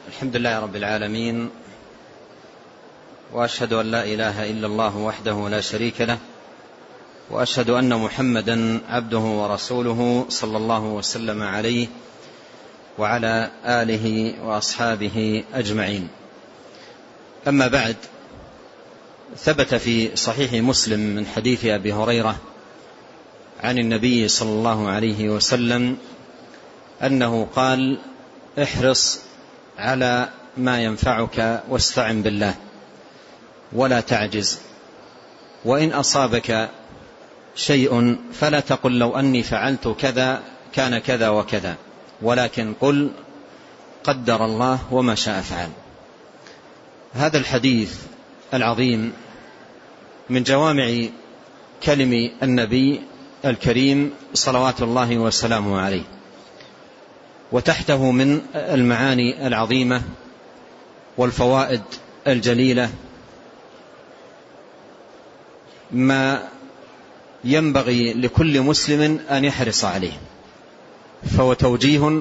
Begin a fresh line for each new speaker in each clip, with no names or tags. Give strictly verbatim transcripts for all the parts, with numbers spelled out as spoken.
الحمد لله رب العالمين، وأشهد أن لا إله إلا الله وحده لا شريك له، وأشهد أن محمدا عبده ورسوله صلى الله وسلم عليه وعلى آله وأصحابه أجمعين. أما بعد، ثبت في صحيح مسلم من حديث أبي هريرة عن النبي صلى الله عليه وسلم أنه قال: احرص على ما ينفعك واستعن بالله ولا تعجز، وإن أصابك شيء فلا تقل لو أني فعلت كذا كان كذا وكذا، ولكن قل قدر الله وما شاء فعل. هذا الحديث العظيم من جوامع كلم النبي الكريم صلوات الله وسلامه عليه، وتحته من المعاني العظيمة والفوائد الجليلة ما ينبغي لكل مسلم أن يحرص عليه، فهو توجيه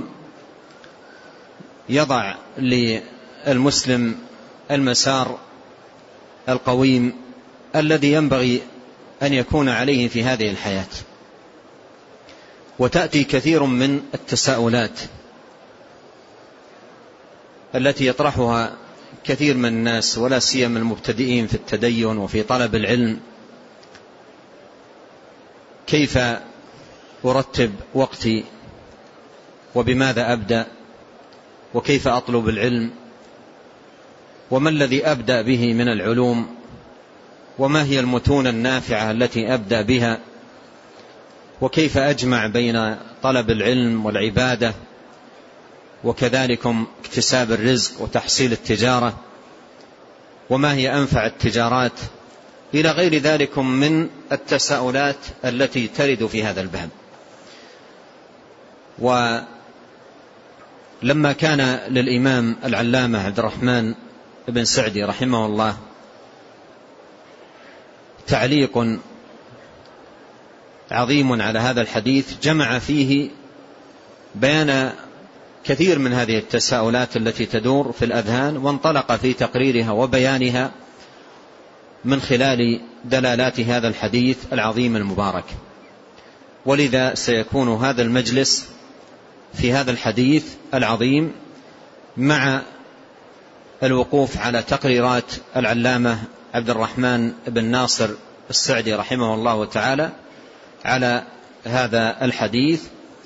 يضع للمسلم المسار القويم الذي ينبغي أن يكون عليه في هذه الحياة. وتأتي كثير من التساؤلات التي يطرحها كثير من الناس، ولا سيما المبتدئين في التدين وفي طلب العلم: كيف أرتب وقتي، وبماذا أبدأ، وكيف أطلب العلم، وما الذي أبدأ به من العلوم، وما هي المتون النافعة التي أبدأ بها، وكيف أجمع بين طلب العلم والعبادة، وكذلك اكتساب الرزق وتحصيل التجارة، وما هي أنفع التجارات، إلى غير ذلك من التساؤلات التي ترد في هذا الباب. ولما كان للإمام العلامة عبد الرحمن بن سعدي رحمه الله تعليق عظيم على هذا الحديث، جمع فيه بيان كثير من هذه التساؤلات التي تدور في الأذهان، وانطلق في تقريرها وبيانها من خلال دلالات هذا الحديث العظيم المبارك. ولذا سيكون هذا المجلس في هذا الحديث العظيم مع الوقوف على تقريرات العلامة عبد الرحمن بن ناصر السعدي رحمه الله تعالى على هذا الحديث،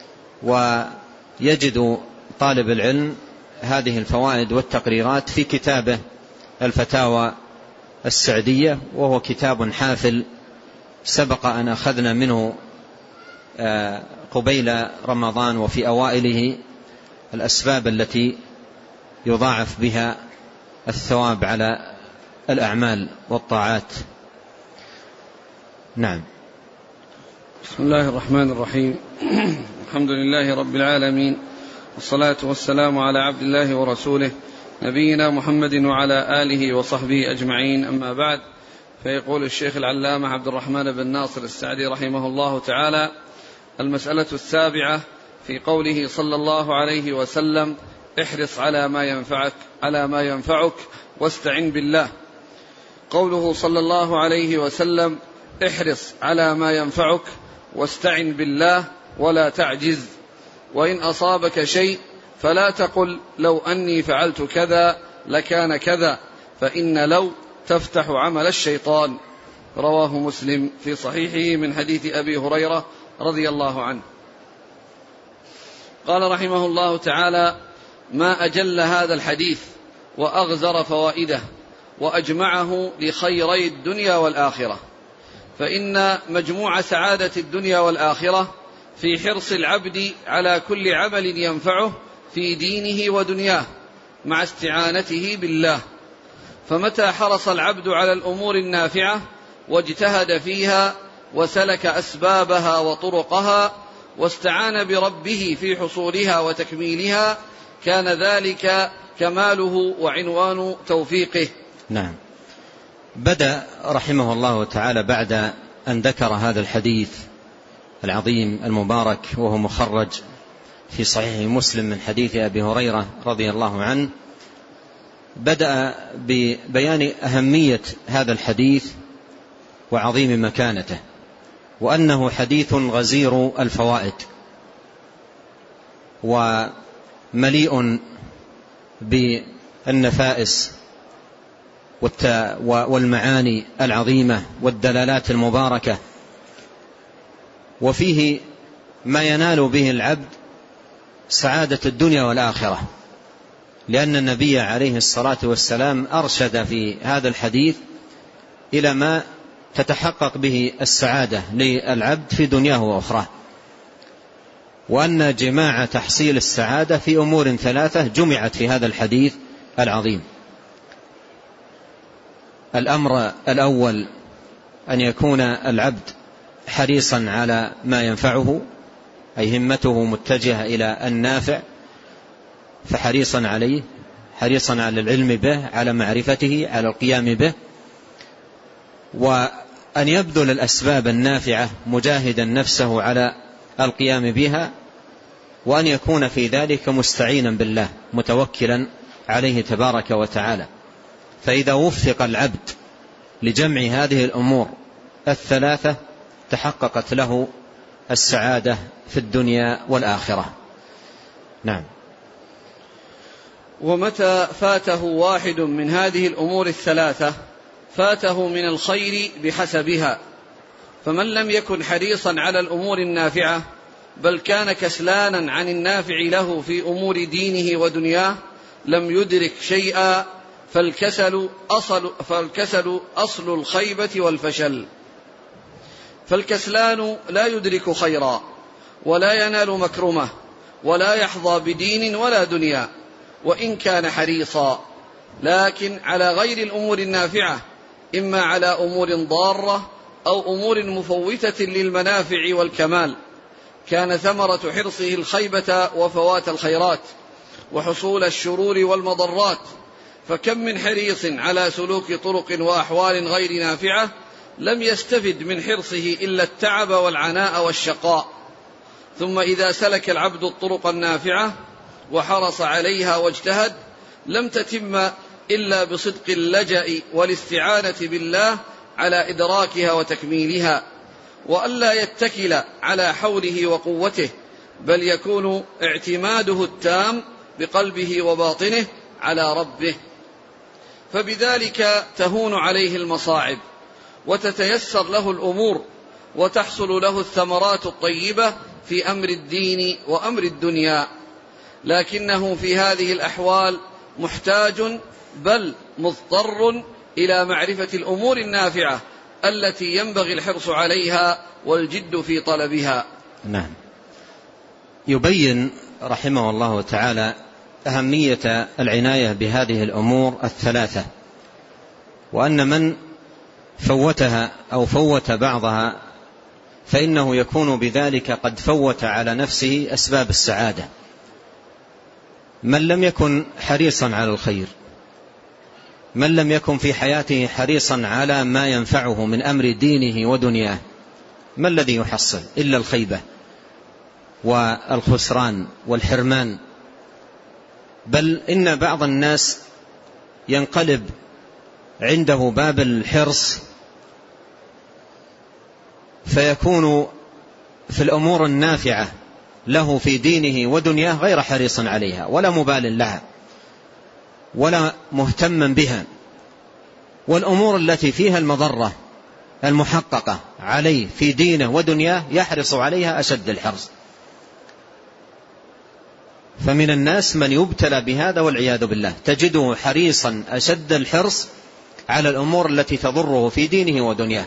ويجد طالب العلم هذه الفوائد والتقريرات في كتابه الفتاوى السعدية، وهو كتاب حافل سبق أن أخذنا منه قبيل رمضان وفي أوائله الأسباب التي يضاعف بها الثواب على الأعمال والطاعات. نعم.
بسم الله الرحمن الرحيم. الحمد لله رب العالمين، والصلاة والسلام على عبد الله ورسوله نبينا محمد وعلى آله وصحبه أجمعين. أما بعد، فيقول الشيخ العلامة عبد الرحمن بن ناصر السعدي رحمه الله تعالى: المسألة السابعة في قوله صلى الله عليه وسلم: احرص على ما ينفعك على ما ينفعك واستعن بالله. قوله صلى الله عليه وسلم: احرص على ما ينفعك واستعن بالله ولا تعجز، وإن أصابك شيء فلا تقل لو أني فعلت كذا لكان كذا، فإن لو تفتح عمل الشيطان. رواه مسلم في صحيحه من حديث أبي هريرة رضي الله عنه. قال رحمه الله تعالى: ما أجل هذا الحديث وأغزر فوائده وأجمعه لخيري الدنيا والآخرة، فإن مجموع سعادة الدنيا والآخرة في حرص العبد على كل عمل ينفعه في دينه ودنياه مع استعانته بالله. فمتى حرص العبد على الأمور النافعة واجتهد فيها وسلك أسبابها وطرقها واستعان بربه في حصولها وتكميلها، كان ذلك كماله وعنوان توفيقه.
نعم. بدأ رحمه الله تعالى بعد أن ذكر هذا الحديث العظيم المبارك، وهو مخرج في صحيح مسلم من حديث أبي هريرة رضي الله عنه، بدأ ببيان أهمية هذا الحديث وعظيم مكانته، وأنه حديث غزير الفوائد ومليء بالنفائس والمعاني العظيمة والدلالات المباركة، وفيه ما ينال به العبد سعادة الدنيا والآخرة، لأن النبي عليه الصلاة والسلام أرشد في هذا الحديث إلى ما تتحقق به السعادة للعبد في دنياه وأخراه، وأن جماع تحصيل السعادة في أمور ثلاثة جمعت في هذا الحديث العظيم. الأمر الأول أن يكون العبد حريصا على ما ينفعه، أي همته متجهة إلى النافع، فحريصا عليه، حريصا على العلم به، على معرفته، على القيام به، وأن يبذل الأسباب النافعة مجاهدا نفسه على القيام بها، وأن يكون في ذلك مستعينا بالله متوكلا عليه تبارك وتعالى. فإذا وفق العبد لجمع هذه الأمور الثلاثة تحققت له السعادة في الدنيا والآخرة. نعم.
ومتى فاته واحد من هذه الأمور الثلاثة فاته من الخير بحسبها، فمن لم يكن حريصا على الأمور النافعة بل كان كسلانا عن النافع له في أمور دينه ودنياه لم يدرك شيئا، فالكسل أصل, فالكسل أصل الخيبة والفشل. فالكسلان لا يدرك خيرا ولا ينال مكرمة ولا يحظى بدين ولا دنيا وإن كان حريصا، لكن على غير الأمور النافعة، إما على أمور ضارة أو أمور مفوتة للمنافع والكمال، كان ثمرة حرصه الخيبة وفوات الخيرات وحصول الشرور والمضرات. فكم من حريص على سلوك طرق وأحوال غير نافعة لم يستفد من حرصه إلا التعب والعناء والشقاء. ثم إذا سلك العبد الطرق النافعة وحرص عليها واجتهد لم تتم إلا بصدق اللجأ والاستعانة بالله على إدراكها وتكميلها، وألا يتكل على حوله وقوته، بل يكون اعتماده التام بقلبه وباطنه على ربه، فبذلك تهون عليه المصاعب وتتيسر له الأمور وتحصل له الثمرات الطيبة في أمر الدين وأمر الدنيا. لكنه في هذه الأحوال محتاج بل مضطر إلى معرفة الأمور النافعة التي ينبغي الحرص عليها والجد في طلبها.
نعم. يبين رحمه الله تعالى أهمية العناية بهذه الأمور الثلاثة، وأن من فوتها أو فوت بعضها فإنه يكون بذلك قد فوت على نفسه أسباب السعادة. من لم يكن حريصا على الخير، من لم يكن في حياته حريصا على ما ينفعه من أمر دينه ودنياه، ما الذي يحصل إلا الخيبة والخسران والحرمان. بل إن بعض الناس ينقلب عنده باب الحرص فيكون في الأمور النافعة له في دينه ودنياه غير حريص عليها ولا مبال لها ولا مهتما بها، والأمور التي فيها المضرة المحققة عليه في دينه ودنياه يحرص عليها أشد الحرص. فمن الناس من يبتلى بهذا والعياذ بالله، تجده حريصا أشد الحرص على الأمور التي تضره في دينه ودنياه،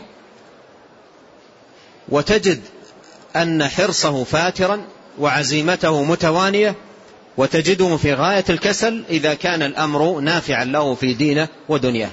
وتجد أن حرصه فاترا وعزيمته متوانية، وتجده في غاية الكسل إذا كان الأمر نافعا له في دينه ودنياه.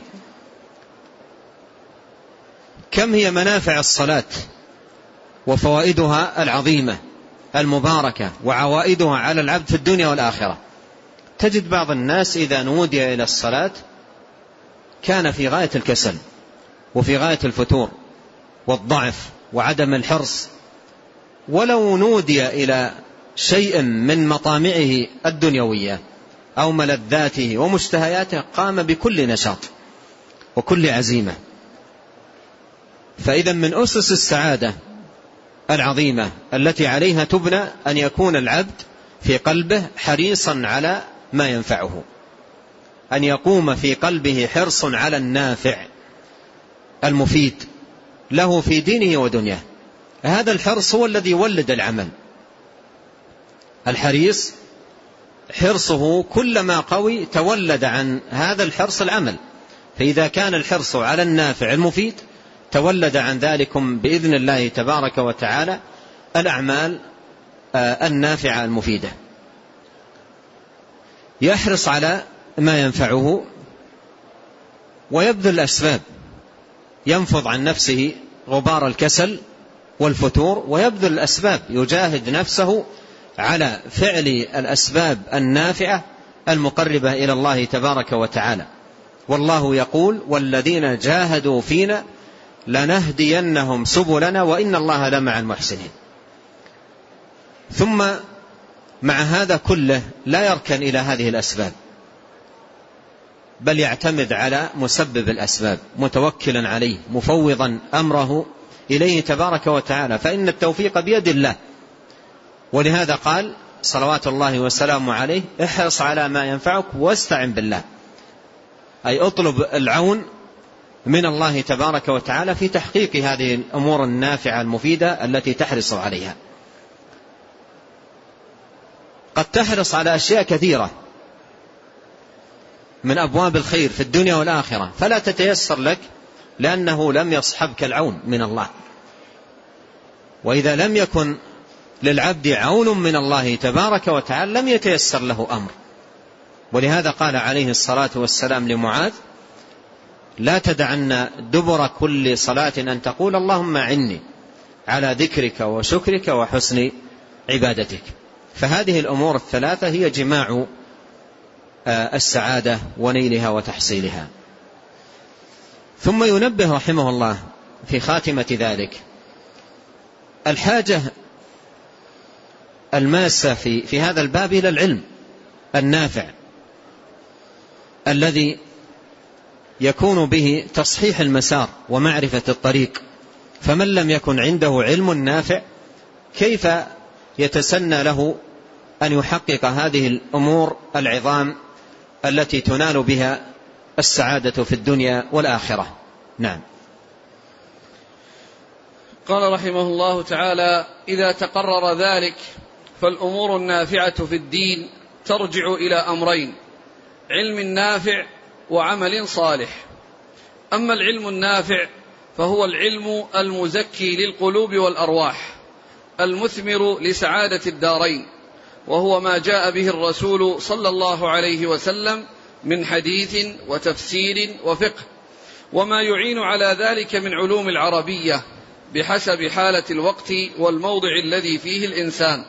كم هي منافع الصلاة وفوائدها العظيمة المباركة وعوائدها على العبد في الدنيا والآخرة. تجد بعض الناس إذا نودي إلى الصلاة كان في غاية الكسل وفي غاية الفتور والضعف وعدم الحرص، ولو نودي إلى شيء من مطامعه الدنيوية أو ملذاته ومشتهياته قام بكل نشاط وكل عزيمة. فإذا من أسس السعادة العظيمة التي عليها تبنى أن يكون العبد في قلبه حريصا على ما ينفعه، أن يقوم في قلبه حرص على النافع المفيد له في دينه ودنياه. هذا الحرص هو الذي يولد العمل. الحريص حرصه كلما قوي تولد عن هذا الحرص العمل، فإذا كان الحرص على النافع المفيد تولد عن ذلكم بإذن الله تبارك وتعالى الأعمال النافعة المفيدة. يحرص على ما ينفعه ويبذل الأسباب، ينفض عن نفسه غبار الكسل والفتور ويبذل الأسباب، يجاهد نفسه على فعل الأسباب النافعة المقربة إلى الله تبارك وتعالى. والله يقول: والذين جاهدوا فينا لنهدينهم سبلنا وإن الله لمع المحسنين. ثم مع هذا كله لا يركن إلى هذه الأسباب، بل يعتمد على مسبب الأسباب متوكلا عليه مفوضا أمره إليه تبارك وتعالى، فإن التوفيق بيد الله. ولهذا قال صلوات الله وسلامه عليه: احرص على ما ينفعك واستعن بالله، أي اطلب العون من الله تبارك وتعالى في تحقيق هذه الأمور النافعة المفيدة التي تحرص عليها. قد تحرص على أشياء كثيرة من أبواب الخير في الدنيا والآخرة فلا تتيسر لك لأنه لم يصحبك العون من الله. وإذا لم يكن للعبد عون من الله تبارك وتعالى لم يتيسر له أمر. ولهذا قال عليه الصلاة والسلام لمعاذ: لا تدعن دبر كل صلاة أن تقول اللهم أعني على ذكرك وشكرك وحسن عبادتك. فهذه الأمور الثلاثة هي جماع السعادة ونيلها وتحصيلها. ثم ينبه رحمه الله في خاتمة ذلك الحاجة الماسة في, في هذا الباب إلى العلم النافع الذي يكون به تصحيح المسار ومعرفة الطريق. فمن لم يكن عنده علم نافع كيف يتسنى له أن يحقق هذه الأمور العظام التي تنال بها السعادة في الدنيا والآخرة؟ نعم.
قال رحمه الله تعالى: إذا تقرر ذلك فالأمور النافعة في الدين ترجع إلى أمرين: علم نافع وعمل صالح. أما العلم النافع فهو العلم المزكي للقلوب والأرواح المثمر لسعادة الدارين، وهو ما جاء به الرسول صلى الله عليه وسلم من حديث وتفسير وفقه، وما يعين على ذلك من علوم العربية بحسب حالة الوقت والموضع الذي فيه الإنسان.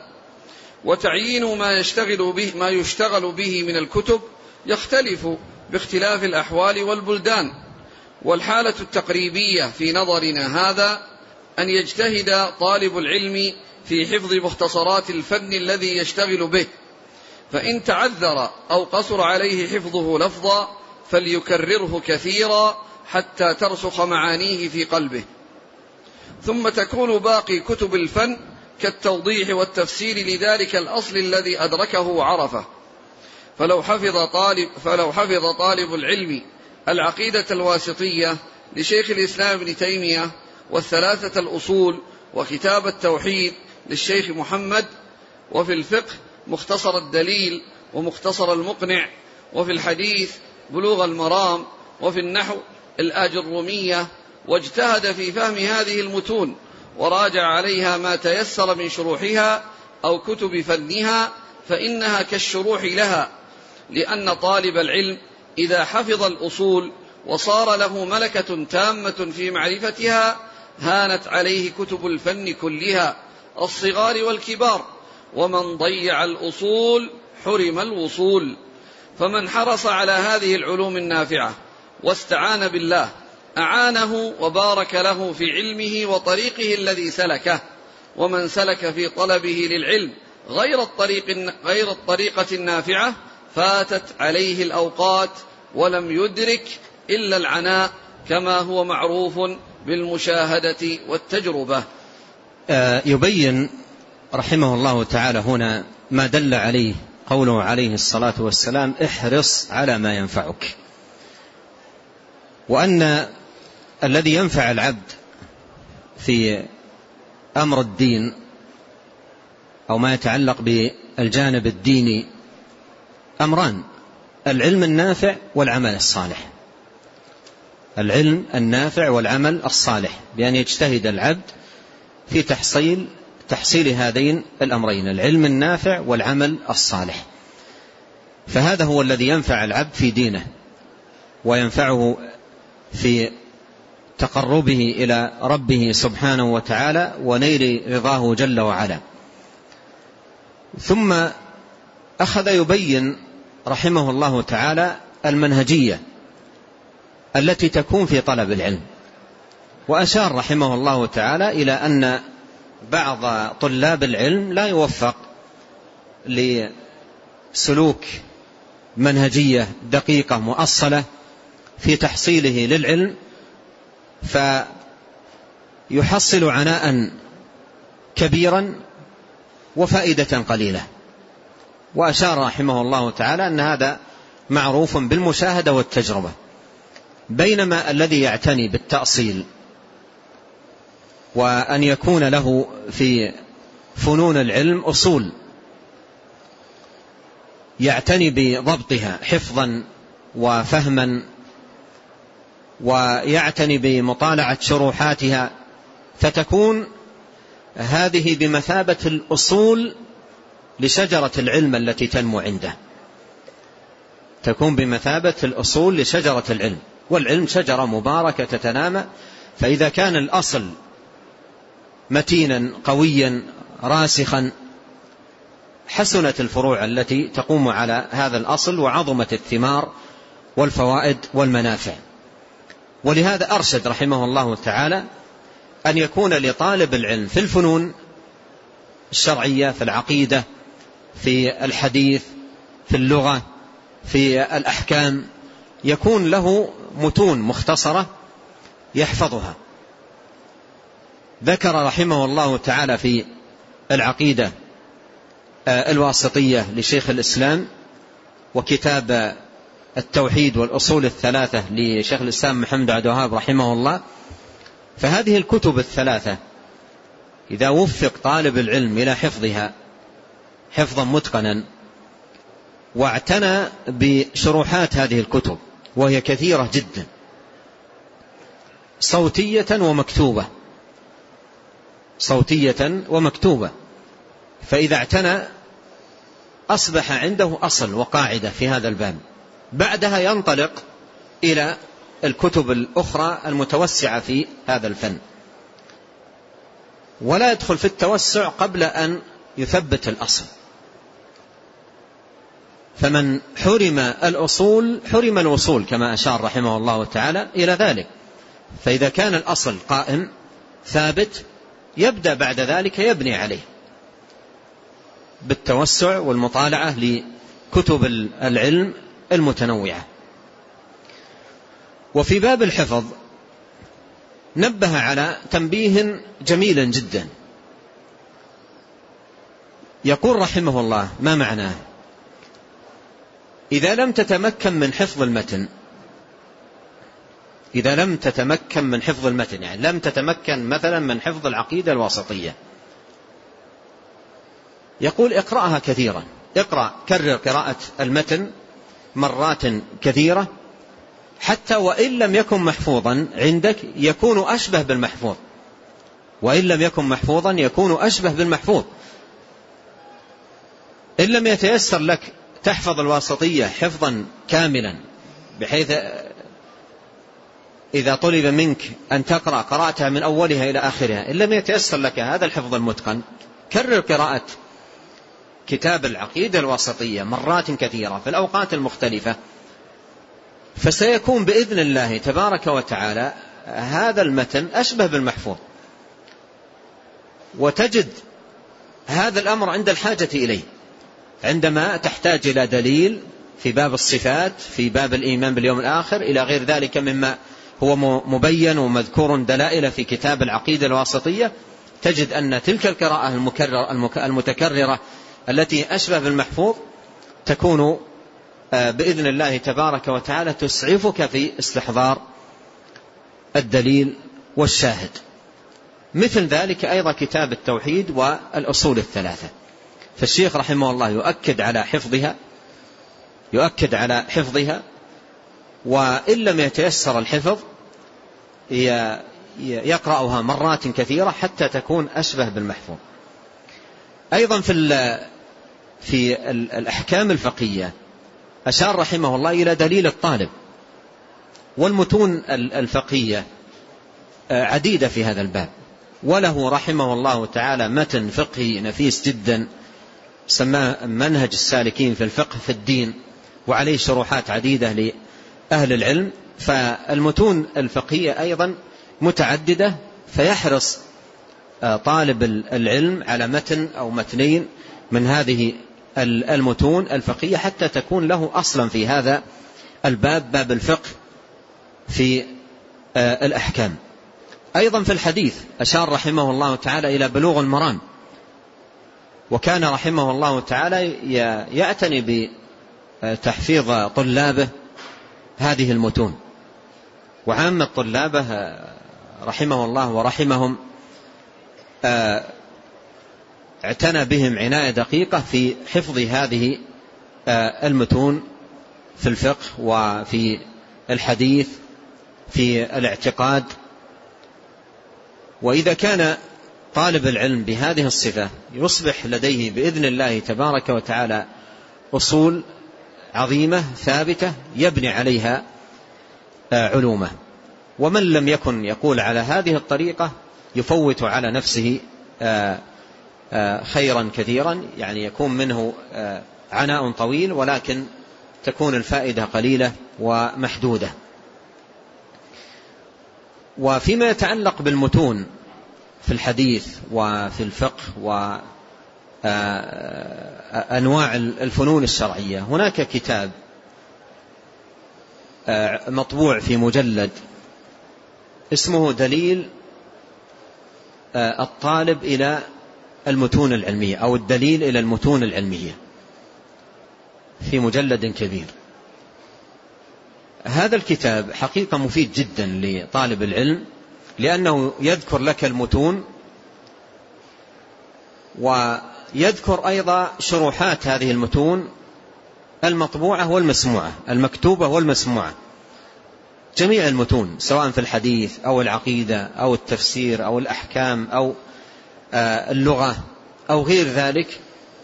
وتعيين ما يشتغل به, ما يشتغل به من الكتب يختلف باختلاف الأحوال والبلدان. والحالة التقريبية في نظرنا هذا أن يجتهد طالب العلم في حفظ مختصرات الفن الذي يشتغل به، فإن تعذر أو قصر عليه حفظه لفظا فليكرره كثيرا حتى ترسخ معانيه في قلبه. ثم تكون باقي كتب الفن كالتوضيح والتفسير لذلك الأصل الذي أدركه وعرفه. فلو حفظ طالب, فلو حفظ طالب العلم العقيدة الواسطية لشيخ الإسلام ابن تيمية والثلاثة الأصول وكتاب التوحيد للشيخ محمد، وفي الفقه مختصر الدليل ومختصر المقنع، وفي الحديث بلوغ المرام، وفي النحو الآجرومية، واجتهد في فهم هذه المتون وراجع عليها ما تيسر من شروحها أو كتب فنها، فإنها كالشروح لها، لأن طالب العلم إذا حفظ الأصول وصار له ملكة تامة في معرفتها هانت عليه كتب الفن كلها الصغار والكبار، ومن ضيع الأصول حرم الوصول. فمن حرص على هذه العلوم النافعة واستعان بالله أعانه وبارك له في علمه وطريقه الذي سلكه. ومن سلك في طلبه للعلم غير الطريق غير الطريقة النافعة فاتت عليه الأوقات ولم يدرك إلا العناء، كما هو معروف بالمشاهدة والتجربة.
يبين رحمه الله تعالى هنا ما دل عليه قوله عليه الصلاة والسلام: احرص على ما ينفعك، وأن الذي ينفع العبد في أمر الدين أو ما يتعلق بالجانب الديني أمران: العلم النافع والعمل الصالح. العلم النافع والعمل الصالح، بأن يجتهد العبد في تحصيل تحصيل هذين الأمرين، العلم النافع والعمل الصالح. فهذا هو الذي ينفع العبد في دينه وينفعه في تقربه إلى ربه سبحانه وتعالى ونيل رضاه جل وعلا. ثم أخذ يبين رحمه الله تعالى المنهجية التي تكون في طلب العلم، وأشار رحمه الله تعالى إلى أن بعض طلاب العلم لا يوفق لسلوك منهجية دقيقة مؤصلة في تحصيله للعلم، فيحصل عناء كبيرا وفائدة قليلة. وأشار رحمه الله تعالى أن هذا معروف بالمشاهدة والتجربة، بينما الذي يعتني بالتأصيل وأن يكون له في فنون العلم أصول يعتني بضبطها حفظا وفهما، ويعتني بمطالعة شروحاتها، فتكون هذه بمثابة الأصول لشجرة العلم التي تنمو عنده، تكون بمثابة الأصول لشجرة العلم. والعلم شجرة مباركة تتنامى، فإذا كان الأصل متينا قويا راسخا حسنت الفروع التي تقوم على هذا الأصل، وعظمت الثمار والفوائد والمنافع. ولهذا أرشد رحمه الله تعالى أن يكون لطالب العلم في الفنون الشرعية، في العقيدة، في الحديث، في اللغة، في الأحكام، يكون له متون مختصرة يحفظها. ذكر رحمه الله تعالى في العقيدة الواسطية لشيخ الإسلام، وكتاب التوحيد والأصول الثلاثة لشيخ الإسلام محمد عبد الوهاب رحمه الله. فهذه الكتب الثلاثة إذا وفق طالب العلم إلى حفظها حفظا متقنا، واعتنى بشروحات هذه الكتب وهي كثيرة جدا صوتية ومكتوبة صوتية ومكتوبة فإذا اعتنى أصبح عنده أصل وقاعدة في هذا الباب. بعدها ينطلق إلى الكتب الأخرى المتوسعة في هذا الفن، ولا يدخل في التوسع قبل أن يثبت الأصل. فمن حرم الأصول حرم الوصول، كما أشار رحمه الله تعالى إلى ذلك. فإذا كان الأصل قائم ثابت يبدأ بعد ذلك يبني عليه بالتوسع والمطالعة لكتب العلم المتنوعة. وفي باب الحفظ نبه على تنبيه جميل جدا، يقول رحمه الله: ما معناه؟ إذا لم تتمكن من حفظ المتن إذا لم تتمكن من حفظ المتن يعني لم تتمكن مثلا من حفظ العقيدة الواسطية، يقول: اقرأها كثيرا، اقرأ كرر قراءة المتن مرات كثيرة، حتى وإن لم يكن محفوظا عندك يكون أشبه بالمحفوظ، وإن لم يكن محفوظا يكون أشبه بالمحفوظ. إن لم يتيسر لك تحفظ الواسطية حفظا كاملا بحيث إذا طلب منك أن تقرأ قراءتها من أولها إلى آخرها، إن لم يتيسر لك هذا الحفظ المتقن، كرر قراءة كتاب العقيدة الواسطية مرات كثيرة في الأوقات المختلفة، فسيكون بإذن الله تبارك وتعالى هذا المتن أشبه بالمحفوظ، وتجد هذا الأمر عند الحاجة إليه، عندما تحتاج إلى دليل في باب الصفات، في باب الإيمان باليوم الآخر، إلى غير ذلك مما هو مبين ومذكور دلائل في كتاب العقيدة الواسطية، تجد أن تلك القراءة المتكررة التي أشبه بالمحفوظ تكون بإذن الله تبارك وتعالى تسعفك في استحضار الدليل والشاهد. مثل ذلك أيضا كتاب التوحيد والأصول الثلاثة، فالشيخ رحمه الله يؤكد على حفظها يؤكد على حفظها وإن لم يتيسر الحفظ يقرأها مرات كثيرة حتى تكون أشبه بالمحفوظ. أيضا في في الأحكام الفقهية أشار رحمه الله إلى دليل الطالب، والمتون الفقهية عديدة في هذا الباب، وله رحمه الله تعالى متن فقهي نفيس جدا سماه منهج السالكين في الفقه في الدين، وعليه شروحات عديدة لأهل العلم. فالمتون الفقهية أيضا متعددة، فيحرص طالب العلم على متن أو متنين من هذه المتون الفقهية حتى تكون له أصلا في هذا الباب، باب الفقه في الأحكام. أيضا في الحديث أشار رحمه الله تعالى إلى بلوغ المرام، وكان رحمه الله تعالى يعتني بتحفيظ طلابه هذه المتون، وعامة طلابه رحمه الله ورحمهم اعتنى بهم عناية دقيقة في حفظ هذه المتون في الفقه وفي الحديث في الاعتقاد. وإذا كان طالب العلم بهذه الصفة يصبح لديه بإذن الله تبارك وتعالى أصول عظيمة ثابتة يبني عليها علومه. ومن لم يكن يقول على هذه الطريقة يفوت على نفسه خيرا كثيرا، يعني يكون منه عناء طويل ولكن تكون الفائدة قليلة ومحدودة. وفيما يتعلق بالمتون في الحديث وفي الفقه وأنواع الفنون الشرعية، هناك كتاب مطبوع في مجلد اسمه دليل الطالب إلى المتون العلمية أو الدليل إلى المتون العلمية، في مجلد كبير. هذا الكتاب حقيقة مفيد جدا لطالب العلم، لأنه يذكر لك المتون ويذكر أيضا شروحات هذه المتون المطبوعة والمسموعة، المكتوبة والمسموعة، جميع المتون سواء في الحديث أو العقيدة أو التفسير أو الأحكام أو اللغة أو غير ذلك،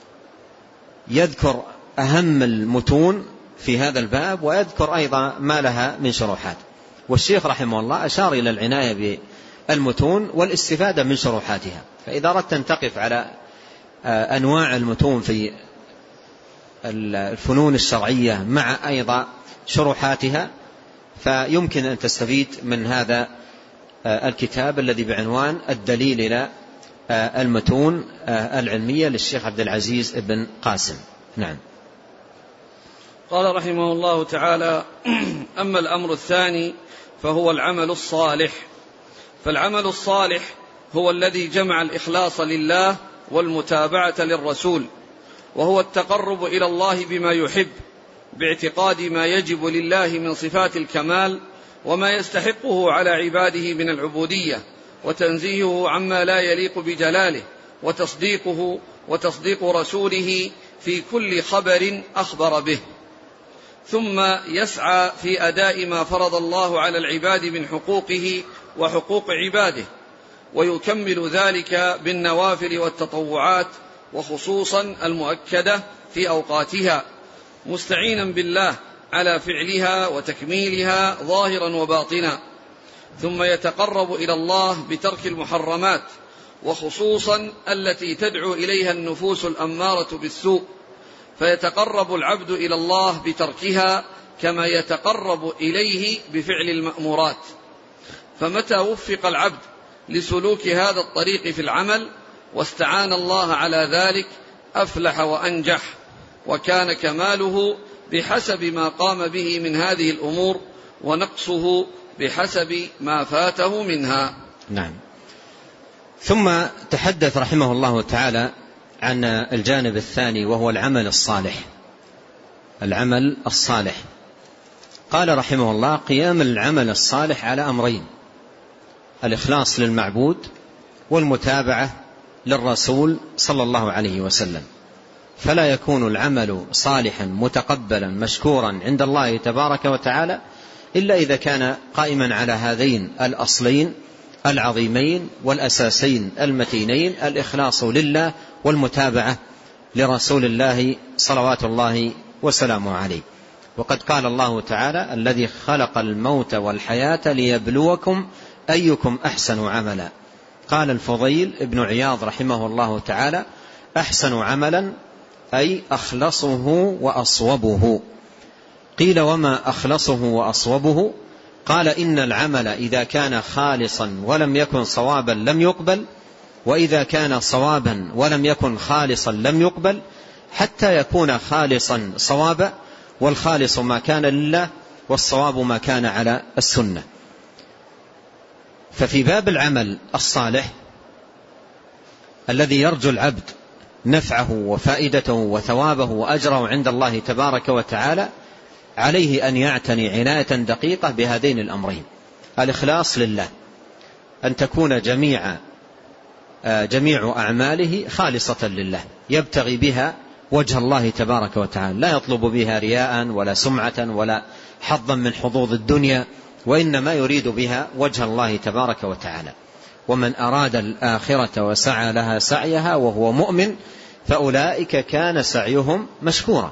يذكر أهم المتون في هذا الباب ويذكر أيضا ما لها من شروحات. والشيخ رحمه الله أشار إلى العناية بالمتون والاستفادة من شروحاتها. فإذا أردت أن تقف على أنواع المتون في الفنون الشرعية مع أيضا شروحاتها فيمكن أن تستفيد من هذا الكتاب الذي بعنوان الدليل إلى المتون العلمية للشيخ عبد العزيز بن قاسم. نعم.
قال رحمه الله تعالى: أما الأمر الثاني فهو العمل الصالح. فالعمل الصالح هو الذي جمع الإخلاص لله والمتابعة للرسول، وهو التقرب إلى الله بما يحب باعتقاد ما يجب لله من صفات الكمال وما يستحقه على عباده من العبودية، وتنزيهه عما لا يليق بجلاله، وتصديقه وتصديق رسوله في كل خبر أخبر به، ثم يسعى في أداء ما فرض الله على العباد من حقوقه وحقوق عباده، ويكمل ذلك بالنوافل والتطوعات وخصوصا المؤكدة في أوقاتها، مستعينا بالله على فعلها وتكميلها ظاهرا وباطنا. ثم يتقرب إلى الله بترك المحرمات، وخصوصا التي تدعو إليها النفوس الأمارة بالسوء، فيتقرب العبد إلى الله بتركها كما يتقرب إليه بفعل المأمورات. فمتى وفق العبد لسلوك هذا الطريق في العمل واستعان الله على ذلك أفلح وأنجح، وكان كماله بحسب ما قام به من هذه الأمور، ونقصه بحسب ما فاته منها.
نعم. ثم تحدث رحمه الله تعالى عن الجانب الثاني وهو العمل الصالح. العمل الصالح قال رحمه الله: قيام العمل الصالح على أمرين: الإخلاص للمعبود والمتابعة للرسول صلى الله عليه وسلم. فلا يكون العمل صالحا متقبلا مشكورا عند الله تبارك وتعالى إلا إذا كان قائما على هذين الأصلين العظيمين والأساسين المتينين: الإخلاص لله والمتابعة لرسول الله صلوات الله وسلامه عليه. وقد قال الله تعالى: الذي خلق الموت والحياة ليبلوكم أيكم أحسن عملا. قال الفضيل ابن عياض رحمه الله تعالى: أحسن عملا أي أخلصه وأصوبه. قيل: وما أخلصه وأصوبه؟ قال: إن العمل إذا كان خالصا ولم يكن صوابا لم يقبل، وإذا كان صوابا ولم يكن خالصا لم يقبل، حتى يكون خالصا صوابا، والخالص ما كان لله والصواب ما كان على السنة. ففي باب العمل الصالح الذي يرجو العبد نفعه وفائدته وثوابه وأجره عند الله تبارك وتعالى، عليه أن يعتني عناية دقيقة بهذين الأمرين: الإخلاص لله، أن تكون جميع جميع أعماله خالصة لله، يبتغي بها وجه الله تبارك وتعالى، لا يطلب بها رياء ولا سمعة ولا حظا من حظوظ الدنيا، وإنما يريد بها وجه الله تبارك وتعالى. ومن أراد الآخرة وسعى لها سعيها وهو مؤمن فأولئك كان سعيهم مشكورا.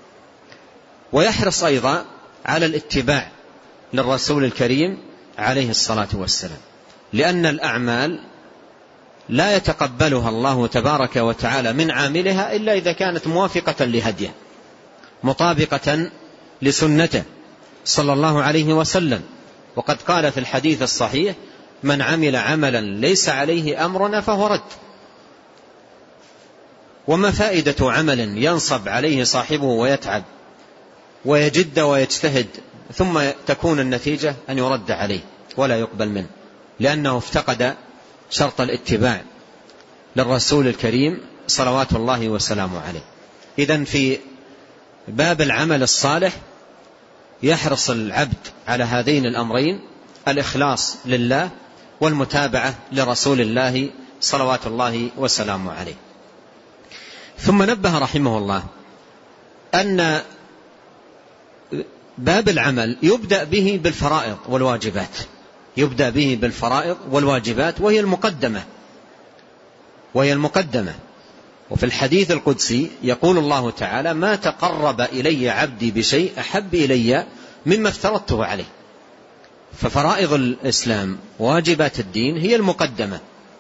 ويحرص أيضا على الاتباع للرسول الكريم عليه الصلاة والسلام، لأن الأعمال لا يتقبلها الله تبارك وتعالى من عاملها إلا إذا كانت موافقة لهديه مطابقة لسنته صلى الله عليه وسلم. وقد قال في الحديث الصحيح: من عمل عملا ليس عليه أمرنا فهو رد. وما فائدة عمل ينصب عليه صاحبه ويتعب ويجد ويجتهد ثم تكون النتيجة أن يرد عليه ولا يقبل منه، لأنه افتقد شرط الاتباع للرسول الكريم صلوات الله وسلامه عليه. إذن في باب العمل الصالح يحرص العبد على هذين الأمرين: الإخلاص لله والمتابعة لرسول الله صلوات الله وسلامه عليه. ثم نبه رحمه الله أن باب العمل يبدأ به بالفرائض والواجبات، يبدأ به بالفرائض والواجبات وهي المقدمة وهي المقدمة وفي الحديث القدسي يقول الله تعالى: ما تقرب إلي عبدي بشيء أحب إلي مما افترضته عليه. ففرائض الإسلام واجبات الدين هي المقدمة،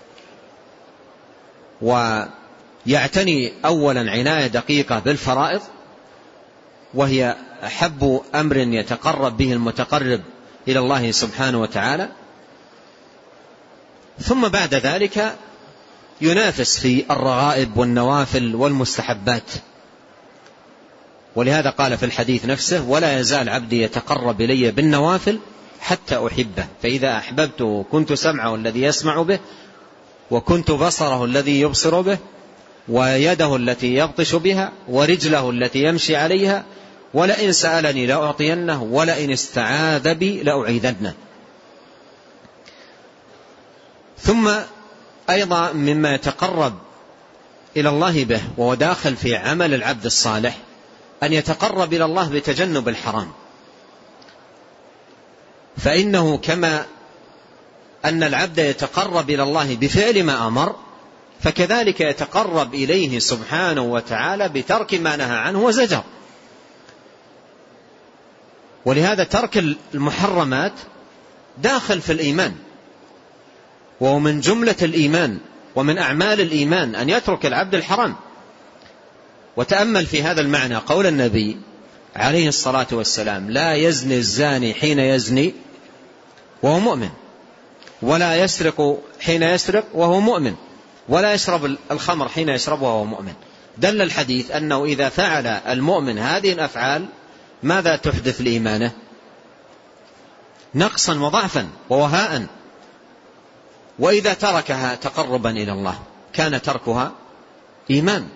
ويعتني أولا عناية دقيقة بالفرائض، وهي أحب أمر يتقرب به المتقرب إلى الله سبحانه وتعالى. ثم بعد ذلك ينافس في الرغائب والنوافل والمستحبات. ولهذا قال في الحديث نفسه: ولا يزال عبدي يتقرب إلي بالنوافل حتى أحبه، فإذا أحببته كنت سمعه الذي يسمع به، وكنت بصره الذي يبصر به، ويده التي يبطش بها، ورجله التي يمشي عليها، ولئن سألني لأعطينه، ولئن استعاذ بي لأعيذنه. ثم أيضا مما يتقرب إلى الله به وهو داخل في عمل العبد الصالح أن يتقرب إلى الله بتجنب الحرام، فإنه كما أن العبد يتقرب إلى الله بفعل ما أمر، فكذلك يتقرب إليه سبحانه وتعالى بترك ما نهى عنه وزجر. ولهذا ترك المحرمات داخل في الإيمان، وهو من جملة الإيمان ومن أعمال الإيمان أن يترك العبد الحرام. وتأمل في هذا المعنى قول النبي عليه الصلاة والسلام: لا يزني الزاني حين يزني وهو مؤمن، ولا يسرق حين يسرق وهو مؤمن، ولا يشرب الخمر حين يشرب وهو مؤمن. دل الحديث أنه إذا فعل المؤمن هذه الأفعال ماذا تحدث لإيمانه؟ نقصا وضعفا ووهاء. وإذا تركها تقربا إلى الله كان تركها إيمان،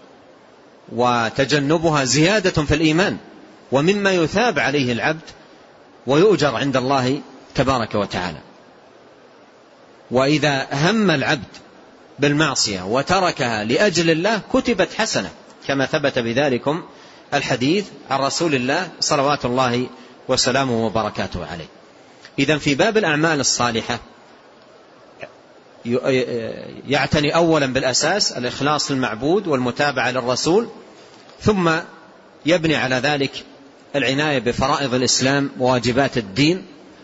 وتجنبها زيادة في الإيمان، ومما يثاب عليه العبد ويؤجر عند الله تبارك وتعالى. وإذا هم العبد بالمعصية وتركها لأجل الله كتبت حسنة، كما ثبت بذلكم الحديث عن رسول الله صلوات الله وسلامه وبركاته عليه. إذن في باب الأعمال الصالحة يعتني أولا بالأساس الإخلاص للمعبود والمتابعة للرسول، ثم يبني على ذلك العناية بفرائض الإسلام وواجبات الدين،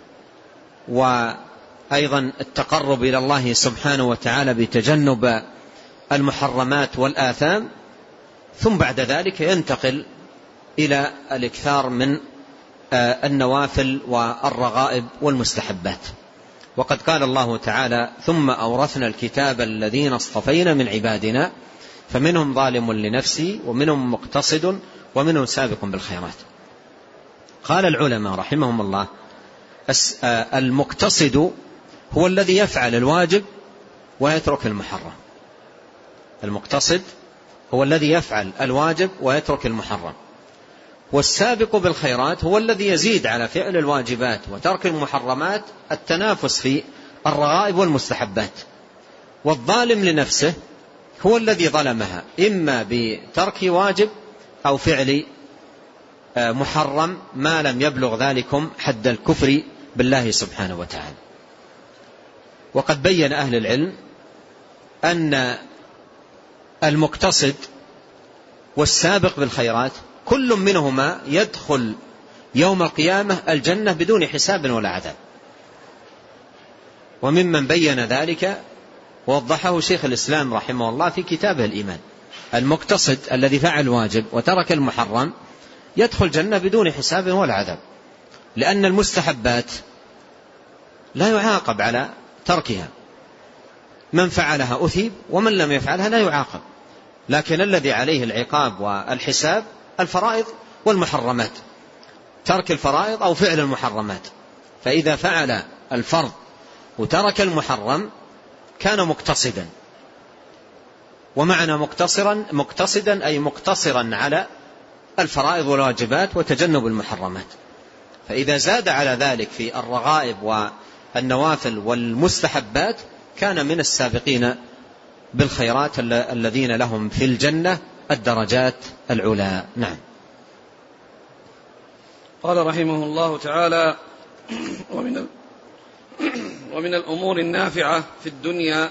وأيضا التقرب إلى الله سبحانه وتعالى بتجنب المحرمات والآثام، ثم بعد ذلك ينتقل إلى الإكثار من النوافل والرغائب والمستحبات. وقد قال الله تعالى: ثم أورثنا الكتاب الذين اصطفينا من عبادنا فمنهم ظالم لنفسه ومنهم مقتصد ومنهم سابق بالخيرات. قال العلماء رحمهم الله: المقتصد هو الذي يفعل الواجب ويترك المحرم. المقتصد هو الذي يفعل الواجب ويترك المحرم. والسابق بالخيرات هو الذي يزيد على فعل الواجبات وترك المحرمات، التنافس في الرغائب والمستحبات. والظالم لنفسه هو الذي ظلمها إما بترك واجب أو فعل محرم ما لم يبلغ ذلكم حد الكفر بالله سبحانه وتعالى. وقد بين أهل العلم أن المقتصد والسابق بالخيرات كل منهما يدخل يوم القيامة الجنة بدون حساب ولا عذاب. وممن بين ذلك ووضحه شيخ الإسلام رحمه الله في كتابه الإيمان: المقتصد الذي فعل واجب وترك المحرم يدخل جنة بدون حساب ولا عذاب، لأن المستحبات لا يعاقب على تركها، من فعلها أثيب ومن لم يفعلها لا يعاقب، لكن الذي عليه العقاب والحساب الفرائض والمحرمات، ترك الفرائض أو فعل المحرمات. فإذا فعل الفرض وترك المحرم كان مقتصدا. ومعنى مقتصرا مقتصدا أي مقتصرا على الفرائض والواجبات وتجنب المحرمات. فإذا زاد على ذلك في الرغائب والنوافل والمستحبات كان من السابقين بالخيرات الذين لهم في الجنة الدرجات العلى. نعم.
قال رحمه الله تعالى: ومن ومن الأمور النافعة في الدنيا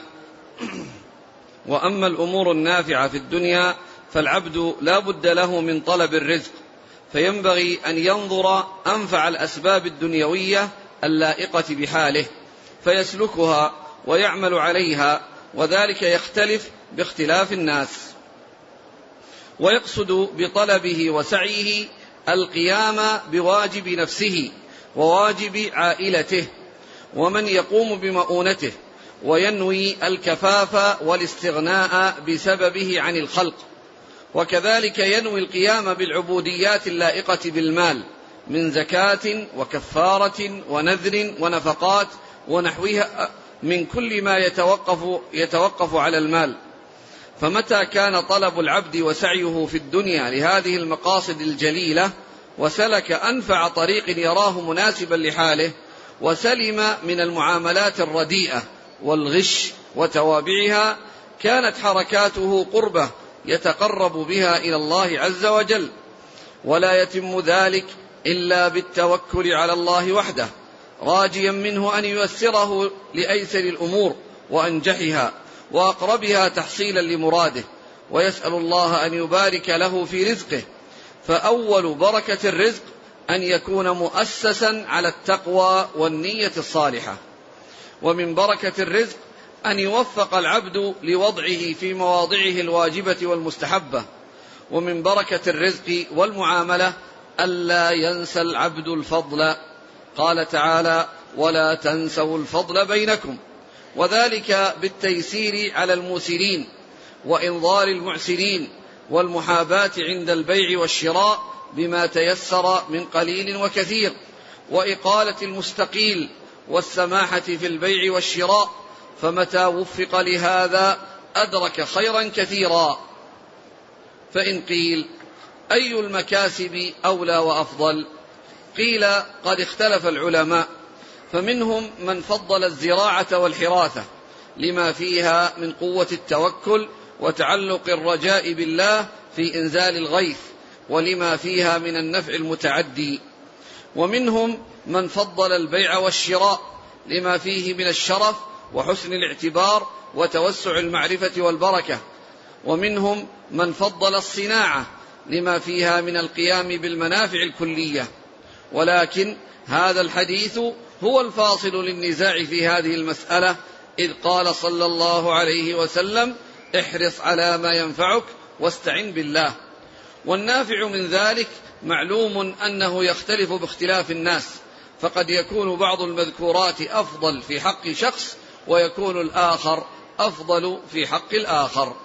وأما الأمور النافعة في الدنيا فالعبد لا بد له من طلب الرزق، فينبغي أن ينظر أنفع الأسباب الدنيوية اللائقة بحاله فيسلكها ويعمل عليها، وذلك يختلف باختلاف الناس. ويقصد بطلبه وسعيه القيام بواجب نفسه وواجب عائلته ومن يقوم بمؤونته، وينوي الكفاف والاستغناء بسببه عن الخلق. وكذلك ينوي القيام بالعبوديات اللائقة بالمال من زكاة وكفارة ونذر ونفقات ونحوها من كل ما يتوقف, يتوقف على المال. فمتى كان طلب العبد وسعيه في الدنيا لهذه المقاصد الجليلة وسلك أنفع طريق يراه مناسبا لحاله وسلم من المعاملات الرديئة والغش وتوابعها، كانت حركاته قربة يتقرب بها إلى الله عز وجل. ولا يتم ذلك إلا بالتوكل على الله وحده، راجيا منه أن ييسره لأيسر الأمور وأنجحها وأقربها تحصيلا لمراده، ويسأل الله أن يبارك له في رزقه. فأول بركة الرزق أن يكون مؤسسا على التقوى والنية الصالحة. ومن بركة الرزق أن يوفق العبد لوضعه في مواضعه الواجبة والمستحبة. ومن بركة الرزق والمعاملة ألا ينسى العبد الفضل. قال تعالى: ولا تنسوا الفضل بينكم، وذلك بالتيسير على الموسرين وإنظار المعسرين والمحاباة عند البيع والشراء بما تيسر من قليل وكثير، وإقالة المستقيل، والسماحة في البيع والشراء، فمتى وفق لهذا أدرك خيرا كثيرا. فإن قيل أي المكاسب أولى وأفضل؟ قيل قد اختلف العلماء، فمنهم من فضل الزراعة والحراثة لما فيها من قوة التوكل وتعلق الرجاء بالله في إنزال الغيث، ولما فيها من النفع المتعدي. ومنهم من فضل البيع والشراء لما فيه من الشرف وحسن الاعتبار وتوسع المعرفة والبركة. ومنهم من فضل الصناعة لما فيها من القيام بالمنافع الكلية. ولكن هذا الحديث هو الفاصل للنزاع في هذه المسألة، إذ قال صلى الله عليه وسلم: احرص على ما ينفعك واستعن بالله. والنافع من ذلك معلوم أنه يختلف باختلاف الناس، فقد يكون بعض المذكورات أفضل في حق شخص، ويكون الآخر أفضل في حق الآخر.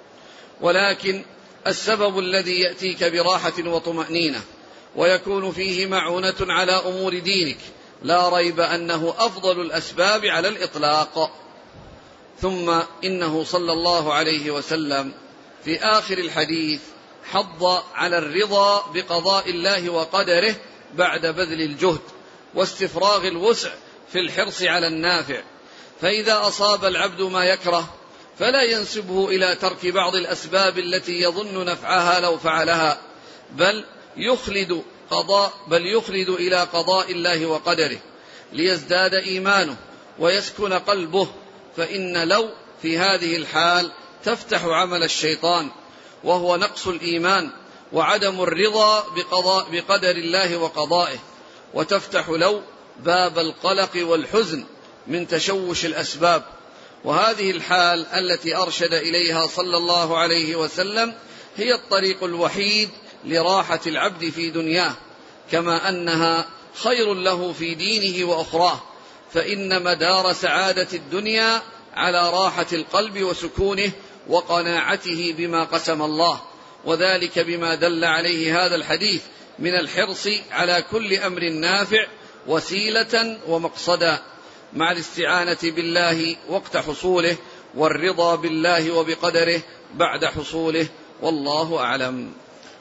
ولكن السبب الذي يأتيك براحة وطمأنينة ويكون فيه معونة على أمور دينك لا ريب أنه أفضل الأسباب على الإطلاق. ثم إنه صلى الله عليه وسلم في آخر الحديث حض على الرضا بقضاء الله وقدره بعد بذل الجهد واستفراغ الوسع في الحرص على النافع. فإذا أصاب العبد ما يكره فلا ينسبه إلى ترك بعض الأسباب التي يظن نفعها لو فعلها، بل يخلد قضاء بل يخلد إلى قضاء الله وقدره ليزداد إيمانه ويسكن قلبه. فإن لو في هذه الحال تفتح عمل الشيطان، وهو نقص الإيمان وعدم الرضا بقضاء بقدر الله وقضائه، وتفتح لو باب القلق والحزن من تشوش الأسباب. وهذه الحال التي أرشد إليها صلى الله عليه وسلم هي الطريق الوحيد لراحة العبد في دنياه، كما أنها خير له في دينه وأخراه، فإن مدار سعادة الدنيا على راحة القلب وسكونه وقناعته بما قسم الله، وذلك بما دل عليه هذا الحديث من الحرص على كل أمر نافع وسيلة ومقصدا، مع الاستعانة بالله وقت حصوله، والرضا بالله وبقدره بعد حصوله، والله أعلم.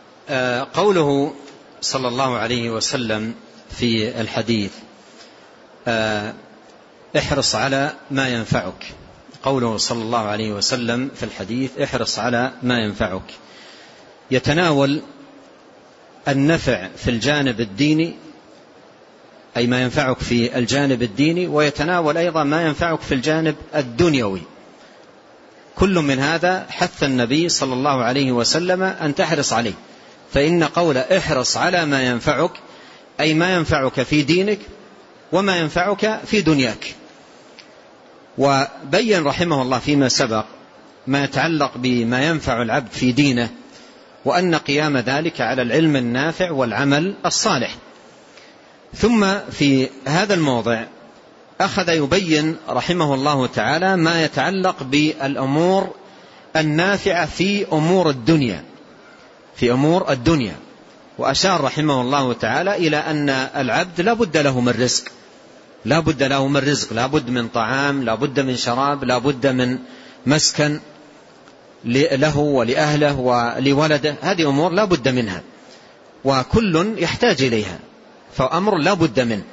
قوله صلى الله عليه وسلم في الحديث احرص على ما ينفعك، قوله صلى الله عليه وسلم في الحديث احرص على ما ينفعك يتناول النفع في الجانب الديني، أي ما ينفعك في الجانب الديني، ويتناول أيضا ما ينفعك في الجانب الدنيوي. كل من هذا حث النبي صلى الله عليه وسلم أن تحرص عليه، فإن قول احرص على ما ينفعك أي ما ينفعك في دينك وما ينفعك في دنياك. وبين رحمه الله فيما سبق ما يتعلق بما ينفع العبد في دينه، وأن قيام ذلك على العلم النافع والعمل الصالح. ثم في هذا الموضع أخذ يبين رحمه الله تعالى ما يتعلق بالأمور النافعة في أمور الدنيا في أمور الدنيا وأشار رحمه الله تعالى إلى أن العبد لا بد له من رزق لا بد له من رزق لا بد من طعام، لا بد من شراب، لا بد من مسكن له ولأهله ولولده. هذه أمور لا بد منها، وكل يحتاج إليها، فأمر لا بد منه.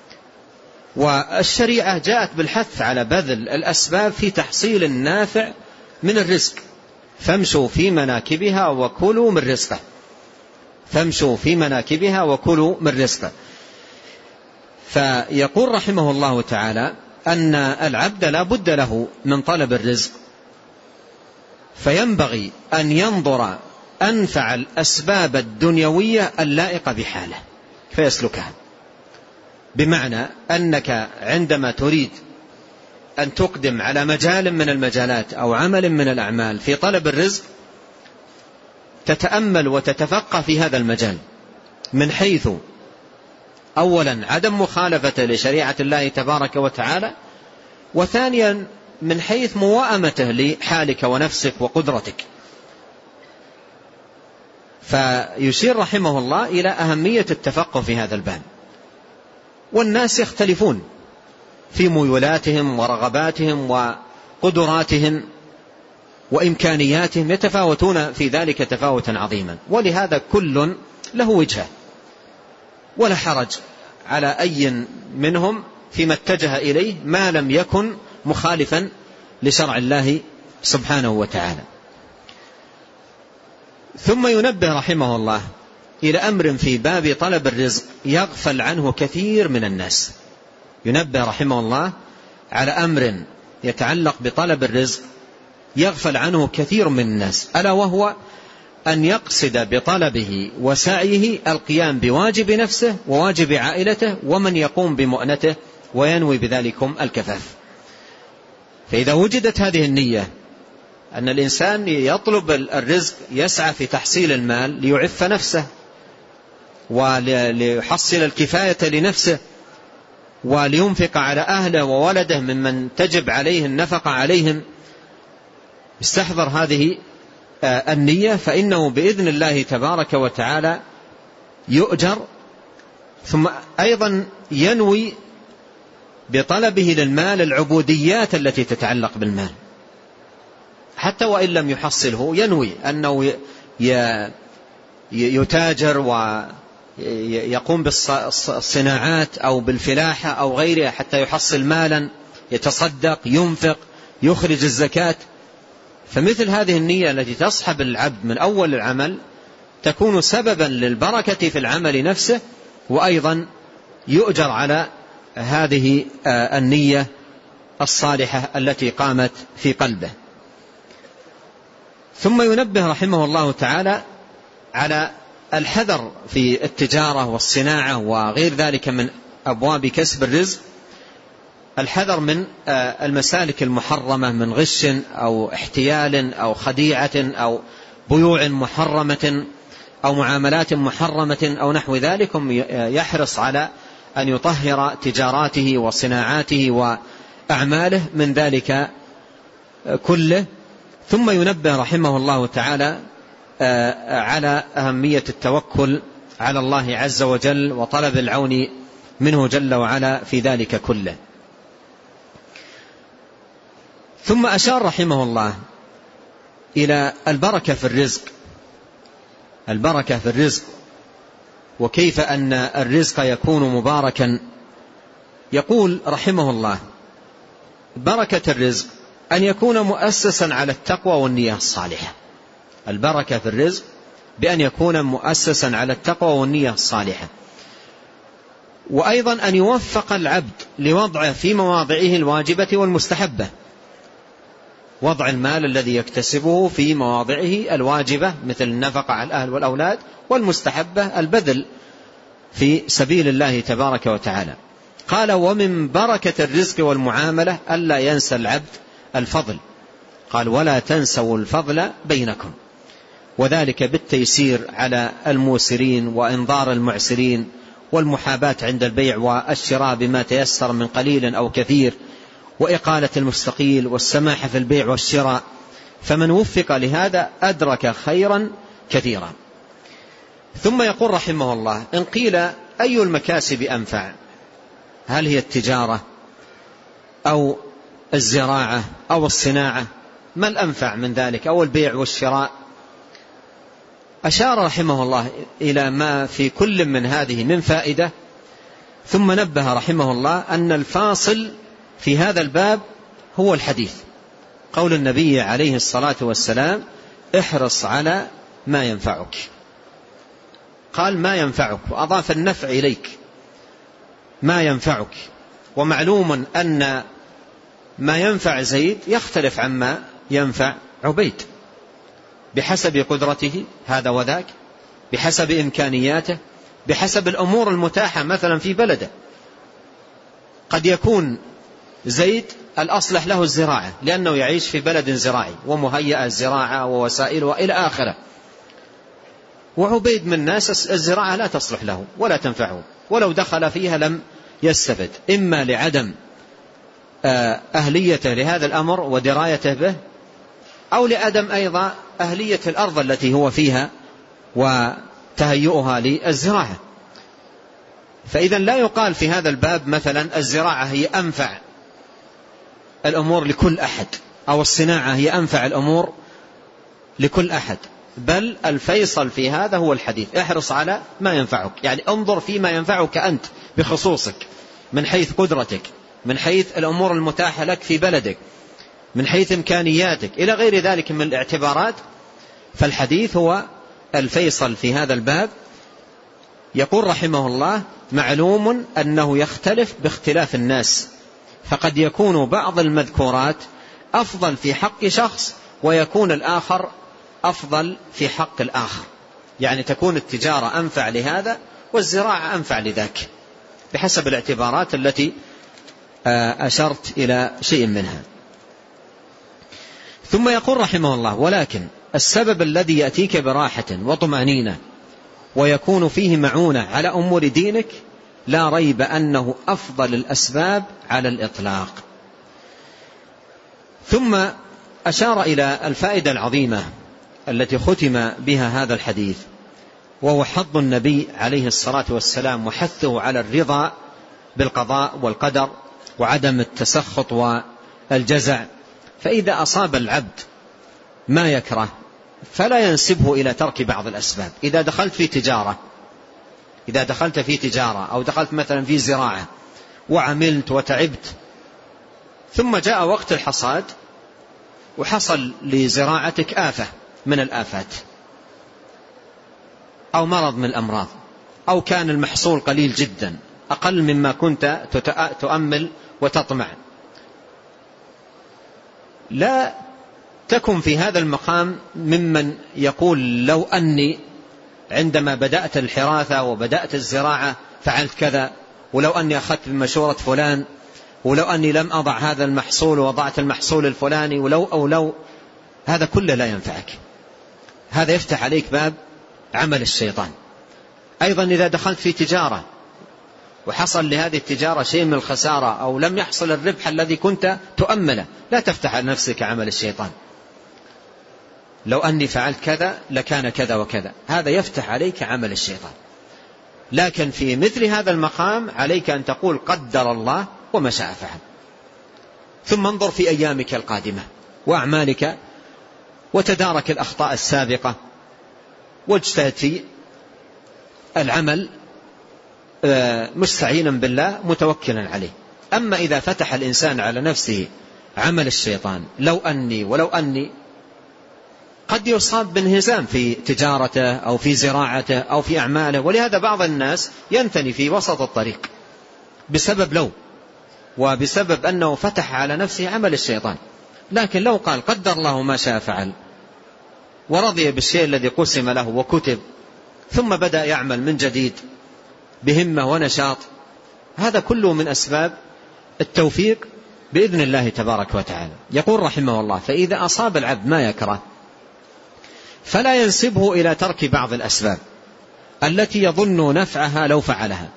والشريعة جاءت بالحث على بذل الأسباب في تحصيل النافع من الرزق، فامشوا في مناكبها وكلوا من رزقه فامشوا في مناكبها وكلوا من رزقه. فيقول رحمه الله تعالى أن العبد لا بد له من طلب الرزق، فينبغي أن ينظر أنفع الأسباب الدنيوية اللائقة بحاله فيسلكها. بمعنى أنك عندما تريد أن تقدم على مجال من المجالات أو عمل من الأعمال في طلب الرزق، تتأمل وتتفقه في هذا المجال من حيث أولا عدم مخالفة لشريعة الله تبارك وتعالى، وثانيا من حيث موائمته لحالك ونفسك وقدرتك. فيشير رحمه الله إلى أهمية التفقه في هذا الباب. والناس يختلفون في ميولاتهم ورغباتهم وقدراتهم وإمكانياتهم، يتفاوتون في ذلك تفاوتا عظيما، ولهذا كل له وجهه، ولا حرج على أي منهم فيما اتجه إليه ما لم يكن مخالفا لشرع الله سبحانه وتعالى. ثم ينبه رحمه الله إلى أمر في باب طلب الرزق يغفل عنه كثير من الناس. ينبه رحمه الله على أمر يتعلق بطلب الرزق يغفل عنه كثير من الناس، ألا وهو أن يقصد بطلبه وسعيه القيام بواجب نفسه وواجب عائلته ومن يقوم بمؤنته وينوي بذلكم الكفاف. فإذا وجدت هذه النية أن الإنسان يطلب الرزق يسعى في تحصيل المال ليعف نفسه وليحصل الكفاية لنفسه ولينفق على أهله وولده ممن تجب عليه النفقة عليهم، استحضر هذه النية فإنه بإذن الله تبارك وتعالى يؤجر. ثم أيضا ينوي بطلبه للمال العبوديات التي تتعلق بالمال، حتى وإن لم يحصله ينوي أنه يتاجر ويقوم بالصناعات أو بالفلاحة أو غيرها حتى يحصل مالا يتصدق ينفق يخرج الزكاة. فمثل هذه النية التي تصحب العبد من أول العمل تكون سببا للبركة في العمل نفسه، وأيضا يؤجر على هذه النية الصالحة التي قامت في قلبه. ثم ينبه رحمه الله تعالى على الحذر في التجارة والصناعة وغير ذلك من أبواب كسب الرزق، الحذر من المسالك المحرمة من غش أو احتيال أو خديعة أو بيوع محرمة أو معاملات محرمة أو نحو ذلك. يحرص على أن يطهر تجاراته وصناعاته وأعماله من ذلك كله. ثم ينبه رحمه الله تعالى على أهمية التوكل على الله عز وجل وطلب العون منه جل وعلا في ذلك كله. ثم أشار رحمه الله إلى البركة في الرزق، البركة في الرزق وكيف أن الرزق يكون مباركا. يقول رحمه الله: بركة الرزق أن يكون مؤسسا على التقوى والنية الصالحة. البركة في الرزق بأن يكون مؤسسا على التقوى والنية الصالحة، وأيضا أن يوفق العبد لوضعه في مواضعه الواجبة والمستحبة، وضع المال الذي يكتسبه في مواضعه الواجبة مثل النفقة على الأهل والأولاد، والمستحبة البذل في سبيل الله تبارك وتعالى. قال: ومن بركة الرزق والمعاملة ألا ينسى العبد الفضل. قال: ولا تنسوا الفضل بينكم، وذلك بالتيسير على الموسرين وإنظار المعسرين والمحاباة عند البيع والشراء بما تيسر من قليل أو كثير، وإقالة المستقيل والسماح في البيع والشراء، فمن وفق لهذا أدرك خيرا كثيرا. ثم يقول رحمه الله: إن قيل أي المكاسب أنفع، هل هي التجارة أو الزراعة أو الصناعة؟ ما الأنفع من ذلك؟ أو البيع والشراء؟ أشار رحمه الله إلى ما في كل من هذه من فائدة، ثم نبه رحمه الله أن الفاصل في هذا الباب هو الحديث، قول النبي عليه الصلاة والسلام: احرص على ما ينفعك. قال: ما ينفعك، وأضاف النفع إليك، ما ينفعك. ومعلوم أن ما ينفع زيد يختلف عما ينفع عبيد، بحسب قدرته هذا وذاك، بحسب إمكانياته، بحسب الأمور المتاحة مثلا في بلده. قد يكون زيد الأصلح له الزراعة لأنه يعيش في بلد زراعي ومهيئة الزراعة ووسائلها إلى آخره، وعبيد من ناس الزراعة لا تصلح له ولا تنفعه، ولو دخل فيها لم يستفد، إما لعدم أهليته لهذا الأمر ودرايته به، أو لعدم أيضا أهلية الأرض التي هو فيها وتهيئها للزراعة. فإذا لا يقال في هذا الباب مثلا الزراعة هي أنفع الأمور لكل أحد، أو الصناعة هي أنفع الأمور لكل أحد، بل الفيصل في هذا هو الحديث: احرص على ما ينفعك، يعني انظر فيما ينفعك أنت بخصوصك، من حيث قدرتك، من حيث الأمور المتاحة لك في بلدك، من حيث إمكانياتك، إلى غير ذلك من الاعتبارات. فالحديث هو الفيصل في هذا الباب. يقول رحمه الله: معلوم أنه يختلف باختلاف الناس، فقد يكون بعض المذكورات أفضل في حق شخص ويكون الآخر أفضل في حق الآخر، يعني تكون التجارة أنفع لهذا والزراعة أنفع لذاك بحسب الاعتبارات التي أشرت إلى شيء منها. ثم يقول رحمه الله: ولكن السبب الذي يأتيك براحة وطمأنينة ويكون فيه معونة على أمور دينك لا ريب أنه أفضل الأسباب على الإطلاق. ثم أشار إلى الفائدة العظيمة التي ختم بها هذا الحديث، وهو حض النبي عليه الصلاة والسلام وحثه على الرضا بالقضاء والقدر وعدم التسخط والجزع. فإذا أصاب العبد ما يكره فلا ينسبه إلى ترك بعض الأسباب. إذا دخلت في تجارة إذا دخلت في تجارة أو دخلت مثلا في زراعة وعملت وتعبت، ثم جاء وقت الحصاد وحصل لزراعتك آفة من الآفات أو مرض من الأمراض، أو كان المحصول قليل جدا أقل مما كنت تؤمل وتطمع، لا تكن في هذا المقام ممن يقول لو أني عندما بدأت الحراثة وبدأت الزراعة فعلت كذا، ولو أني أخذت بمشورة فلان، ولو أني لم أضع هذا المحصول ووضعت المحصول الفلاني، ولو أو لو. هذا كله لا ينفعك، هذا يفتح عليك باب عمل الشيطان. أيضا إذا دخلت في تجارة وحصل لهذه التجارة شيء من الخسارة أو لم يحصل الربح الذي كنت تؤمله، لا تفتح على نفسك عمل الشيطان: لو أني فعلت كذا لكان كذا وكذا. هذا يفتح عليك عمل الشيطان. لكن في مثل هذا المقام عليك أن تقول: قدر الله وما شاء فعل. ثم انظر في أيامك القادمة وأعمالك وتدارك الأخطاء السابقة واجتهد في العمل مستعينا بالله متوكلا عليه. أما إذا فتح الإنسان على نفسه عمل الشيطان لو أني ولو أني، قد يصاب بانهزام في تجارته أو في زراعته أو في أعماله. ولهذا بعض الناس ينثني في وسط الطريق بسبب لو، وبسبب أنه فتح على نفسه عمل الشيطان. لكن لو قال قدر الله ما شاء فعل ورضي بالشيء الذي قسم له وكتب، ثم بدأ يعمل من جديد بهمة ونشاط، هذا كله من أسباب التوفيق بإذن الله تبارك وتعالى. يقول رحمه الله: فإذا أصاب العبد ما يكره فلا ينسبه إلى ترك بعض الأسباب التي يظن نفعها لو فعلها،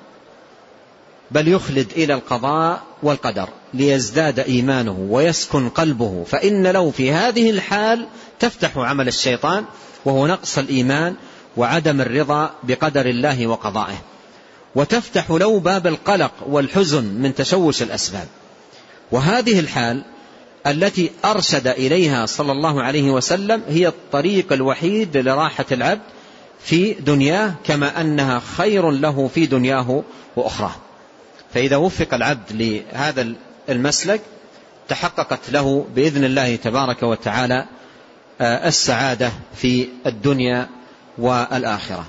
بل يخلد إلى القضاء والقدر ليزداد إيمانه ويسكن قلبه، فإن لو في هذه الحال تفتح عمل الشيطان، وهو نقص الإيمان وعدم الرضا بقدر الله وقضائه، وتفتح لو باب القلق والحزن من تشوش الأسباب. وهذه الحال التي أرشد إليها صلى الله عليه وسلم هي الطريق الوحيد لراحة العبد في دنياه، كما أنها خير له في دنياه وأخراه. فإذا وفق العبد لهذا المسلك تحققت له بإذن الله تبارك وتعالى السعادة في الدنيا والآخرة.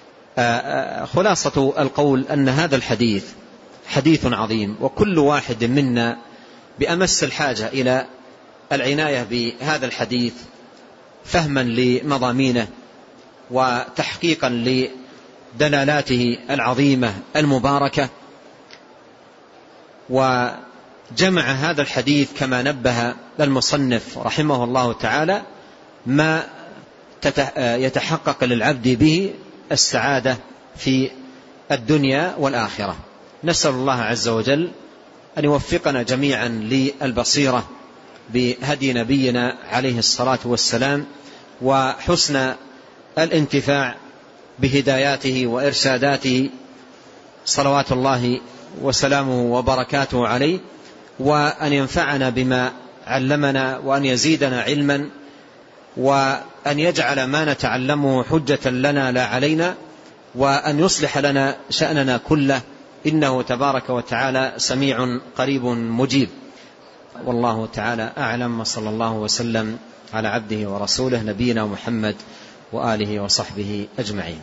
خلاصة القول أن هذا الحديث حديث عظيم، وكل واحد منا بأمس الحاجة إلى العناية بهذا الحديث فهما لمضامينه وتحقيقا لدلالاته العظيمة المباركة. وجمع هذا الحديث كما نبه المصنف رحمه الله تعالى ما يتحقق للعبد به السعادة في الدنيا والآخرة. نسأل الله عز وجل أن يوفقنا جميعا للبصيرة بهدي نبينا عليه الصلاة والسلام، وحسن الانتفاع بهداياته وإرشاداته صلوات الله وسلامه وبركاته عليه، وأن ينفعنا بما علمنا، وأن يزيدنا علما، وأن يجعل ما نتعلمه حجة لنا لا علينا، وأن يصلح لنا شأننا كله، إنه تبارك وتعالى سميع قريب مجيب. والله تعالى أعلم، وصلى الله وسلم على عبده ورسوله نبينا محمد وآله وصحبه أجمعين.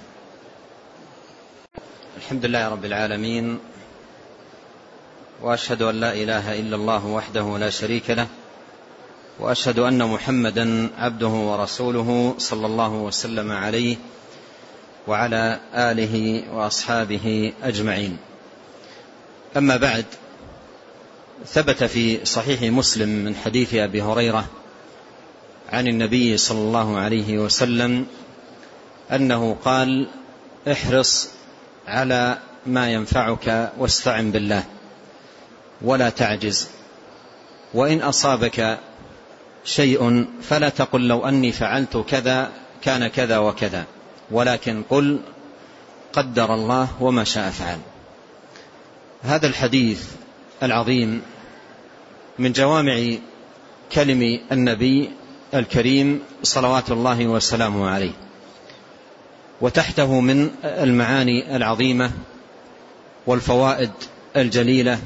الحمد لله رب العالمين، وأشهد أن لا إله إلا الله وحده لا شريك له، وأشهد أن محمدا عبده ورسوله صلى الله وسلم عليه وعلى آله وأصحابه أجمعين. أما بعد، ثبت في صحيح مسلم من حديث أبي هريرة عن النبي صلى الله عليه وسلم أنه قال: احرص على ما ينفعك واستعن بالله ولا تعجز، وإن أصابك شيء فلا تقل لو أني فعلت كذا كان كذا وكذا، ولكن قل قدر الله وما شاء فعل. هذا الحديث العظيم من جوامع كلم النبي الكريم صلوات الله وسلامه عليه، وتحته من المعاني العظيمة والفوائد الجليلة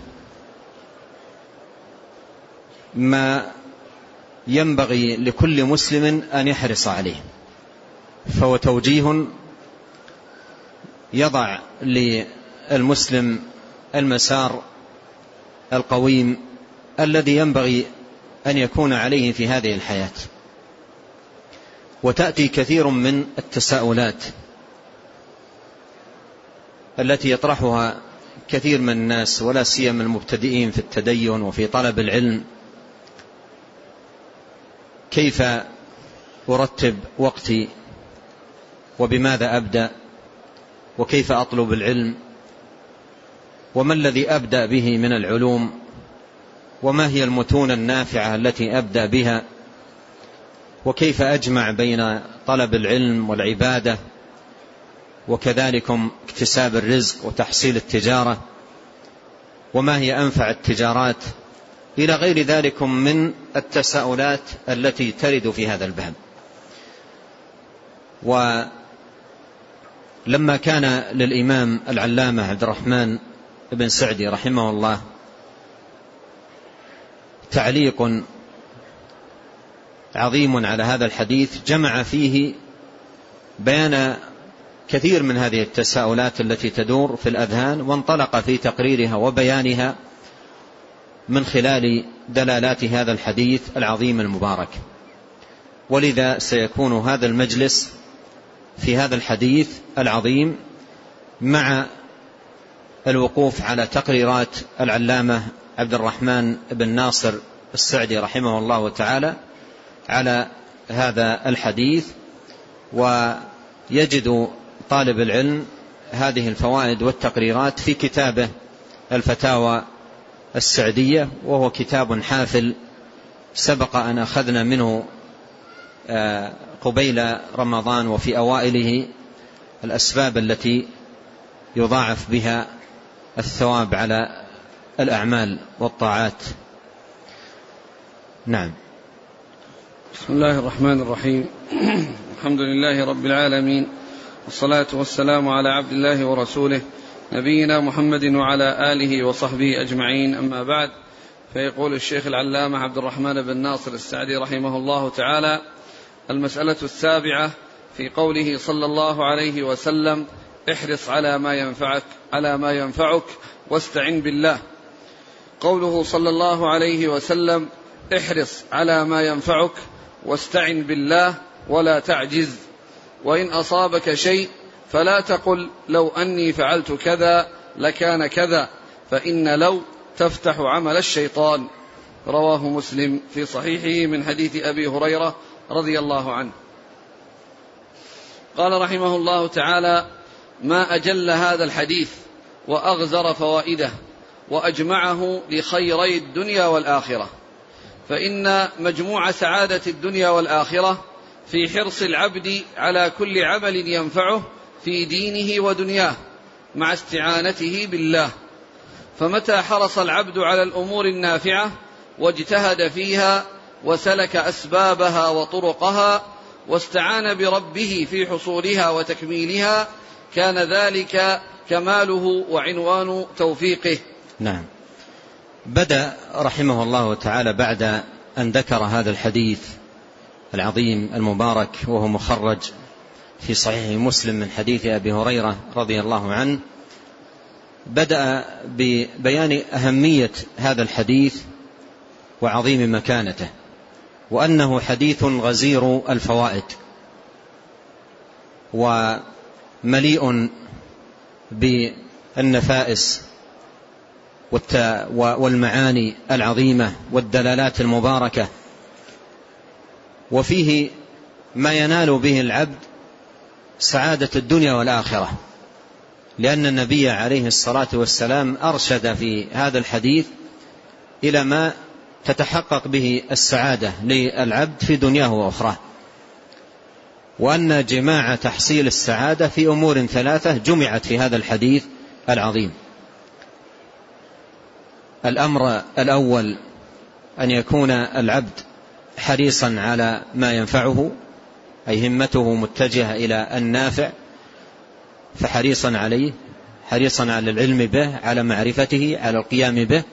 ما ينبغي لكل مسلم أن يحرص عليه، فهو توجيه يضع للمسلم المسار القويم الذي ينبغي أن يكون عليه في هذه الحياة. وتأتي كثير من التساؤلات التي يطرحها كثير من الناس، ولا سيما المبتدئين في التدين وفي طلب العلم: كيف أرتب وقتي، وبماذا أبدأ، وكيف أطلب العلم، وما الذي أبدأ به من العلوم، وما هي المتون النافعة التي أبدأ بها، وكيف أجمع بين طلب العلم والعبادة، وكذلك اكتساب الرزق وتحصيل التجارة، وما هي أنفع التجارات، إلى غير ذلك من التساؤلات التي ترد في هذا الباب. ولما كان للإمام العلامة عبد الرحمن بن سعدي رحمه الله تعليق عظيم على هذا الحديث، جمع فيه بيان كثير من هذه التساؤلات التي تدور في الأذهان، وانطلق في تقريرها وبيانها من خلال دلالات هذا الحديث العظيم المبارك. ولذا سيكون هذا المجلس في هذا الحديث العظيم مع الوقوف على تقريرات العلامة عبد الرحمن بن ناصر السعدي رحمه الله تعالى على هذا الحديث، ويجد طالب العلم هذه الفوائد والتقريرات في كتابه الفتاوى السعدية، وهو كتاب حافل سبق أن أخذنا منه قبيل رمضان وفي أوائله الأسباب التي يضاعف بها الثواب على الأعمال والطاعات. نعم.
بسم الله الرحمن الرحيم. الحمد لله رب العالمين، والصلاة والسلام على عبد الله ورسوله نبينا محمد وعلى آله وصحبه أجمعين. أما بعد، فيقول الشيخ العلامة عبد الرحمن بن ناصر السعدي رحمه الله تعالى: المسألة السابعة في قوله صلى الله عليه وسلم: احرص على ما ينفعك على ما ينفعك واستعن بالله. قوله صلى الله عليه وسلم: احرص على ما ينفعك واستعن بالله ولا تعجز، وإن أصابك شيء فلا تقل لو أني فعلت كذا لكان كذا، فإن لو تفتح عمل الشيطان. رواه مسلم في صحيحه من حديث أبي هريرة رضي الله عنه. قال رحمه الله تعالى: ما أجل هذا الحديث وأغزر فوائده وأجمعه لخيري الدنيا والآخرة، فإن مجموع سعادة الدنيا والآخرة في حرص العبد على كل عمل ينفعه في دينه ودنياه مع استعانته بالله. فمتى حرص العبد على الأمور النافعة واجتهد فيها وسلك أسبابها وطرقها واستعان بربه في حصولها وتكميلها كان ذلك كماله وعنوان توفيقه.
نعم. بدأ رحمه الله تعالى بعد أن ذكر هذا الحديث العظيم المبارك وهو مخرج في صحيح مسلم من حديث أبي هريرة رضي الله عنه، بدأ ببيان أهمية هذا الحديث وعظيم مكانته، وأنه حديث غزير الفوائد ومليء بالنفائس والمعاني العظيمة والدلالات المباركة، وفيه ما ينال به العبد سعادة الدنيا والآخرة، لأن النبي عليه الصلاة والسلام أرشد في هذا الحديث إلى ما تتحقق به السعادة للعبد في دنياه وأخراه، وأن جماع تحصيل السعادة في أمور ثلاثة جمعت في هذا الحديث العظيم. الأمر الأول أن يكون العبد حريصا على ما ينفعه، أي همته متجهة إلى النافع فحريصا عليه، حريصا على العلم به، على معرفته، على القيام به،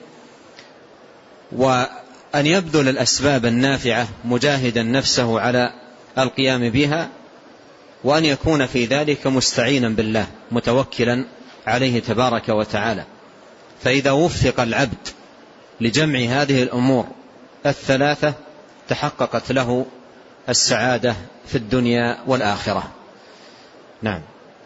وأن يبذل الأسباب النافعة مجاهدا نفسه على القيام بها، وأن يكون في ذلك مستعينا بالله متوكلا عليه تبارك وتعالى. فإذا وفق العبد لجمع هذه الأمور الثلاثة تحققت له السعادة في الدنيا والآخرة. نعم.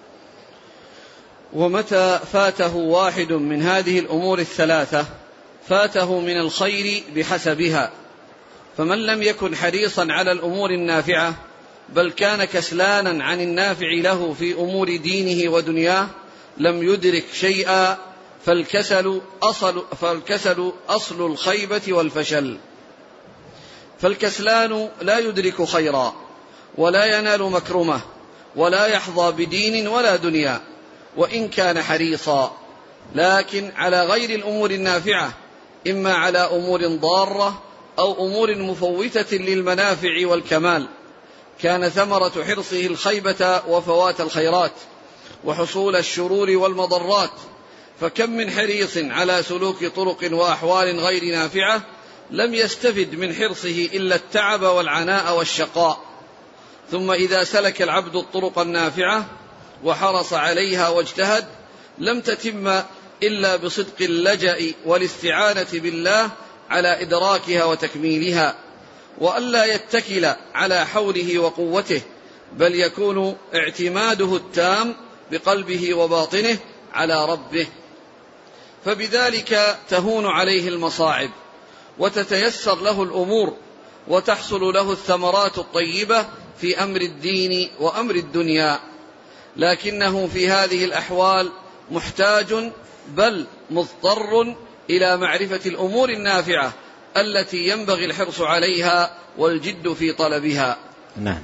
ومتى فاته واحد من هذه الأمور الثلاثة فاته من الخير بحسبها، فمن لم يكن حريصا على الأمور النافعة بل كان كسلانا عن النافع له في أمور دينه ودنياه لم يدرك شيئا، فالكسل أصل, فالكسل أصل الخيبة والفشل. فالكسلان لا يدرك خيرا ولا ينال مكرمة ولا يحظى بدين ولا دنيا وإن كان حريصا، لكن على غير الأمور النافعة، إما على أمور ضارة أو أمور مفوتة للمنافع والكمال، كان ثمرة حرصه الخيبة وفوات الخيرات وحصول الشرور والمضرات. فكم من حريص على سلوك طرق وأحوال غير نافعة لم يستفد من حرصه إلا التعب والعناء والشقاء. ثم إذا سلك العبد الطرق النافعة وحرص عليها واجتهد لم تتم إلا بصدق اللجأ والاستعانة بالله على إدراكها وتكميلها، وألا يتكل على حوله وقوته، بل يكون اعتماده التام بقلبه وباطنه على ربه، فبذلك تهون عليه المصاعب وتتيسر له الأمور وتحصل له الثمرات الطيبة في أمر الدين وأمر الدنيا. لكنه في هذه الأحوال محتاج بل مضطر إلى معرفة الأمور النافعة التي ينبغي الحرص عليها والجد في طلبها.
نعم.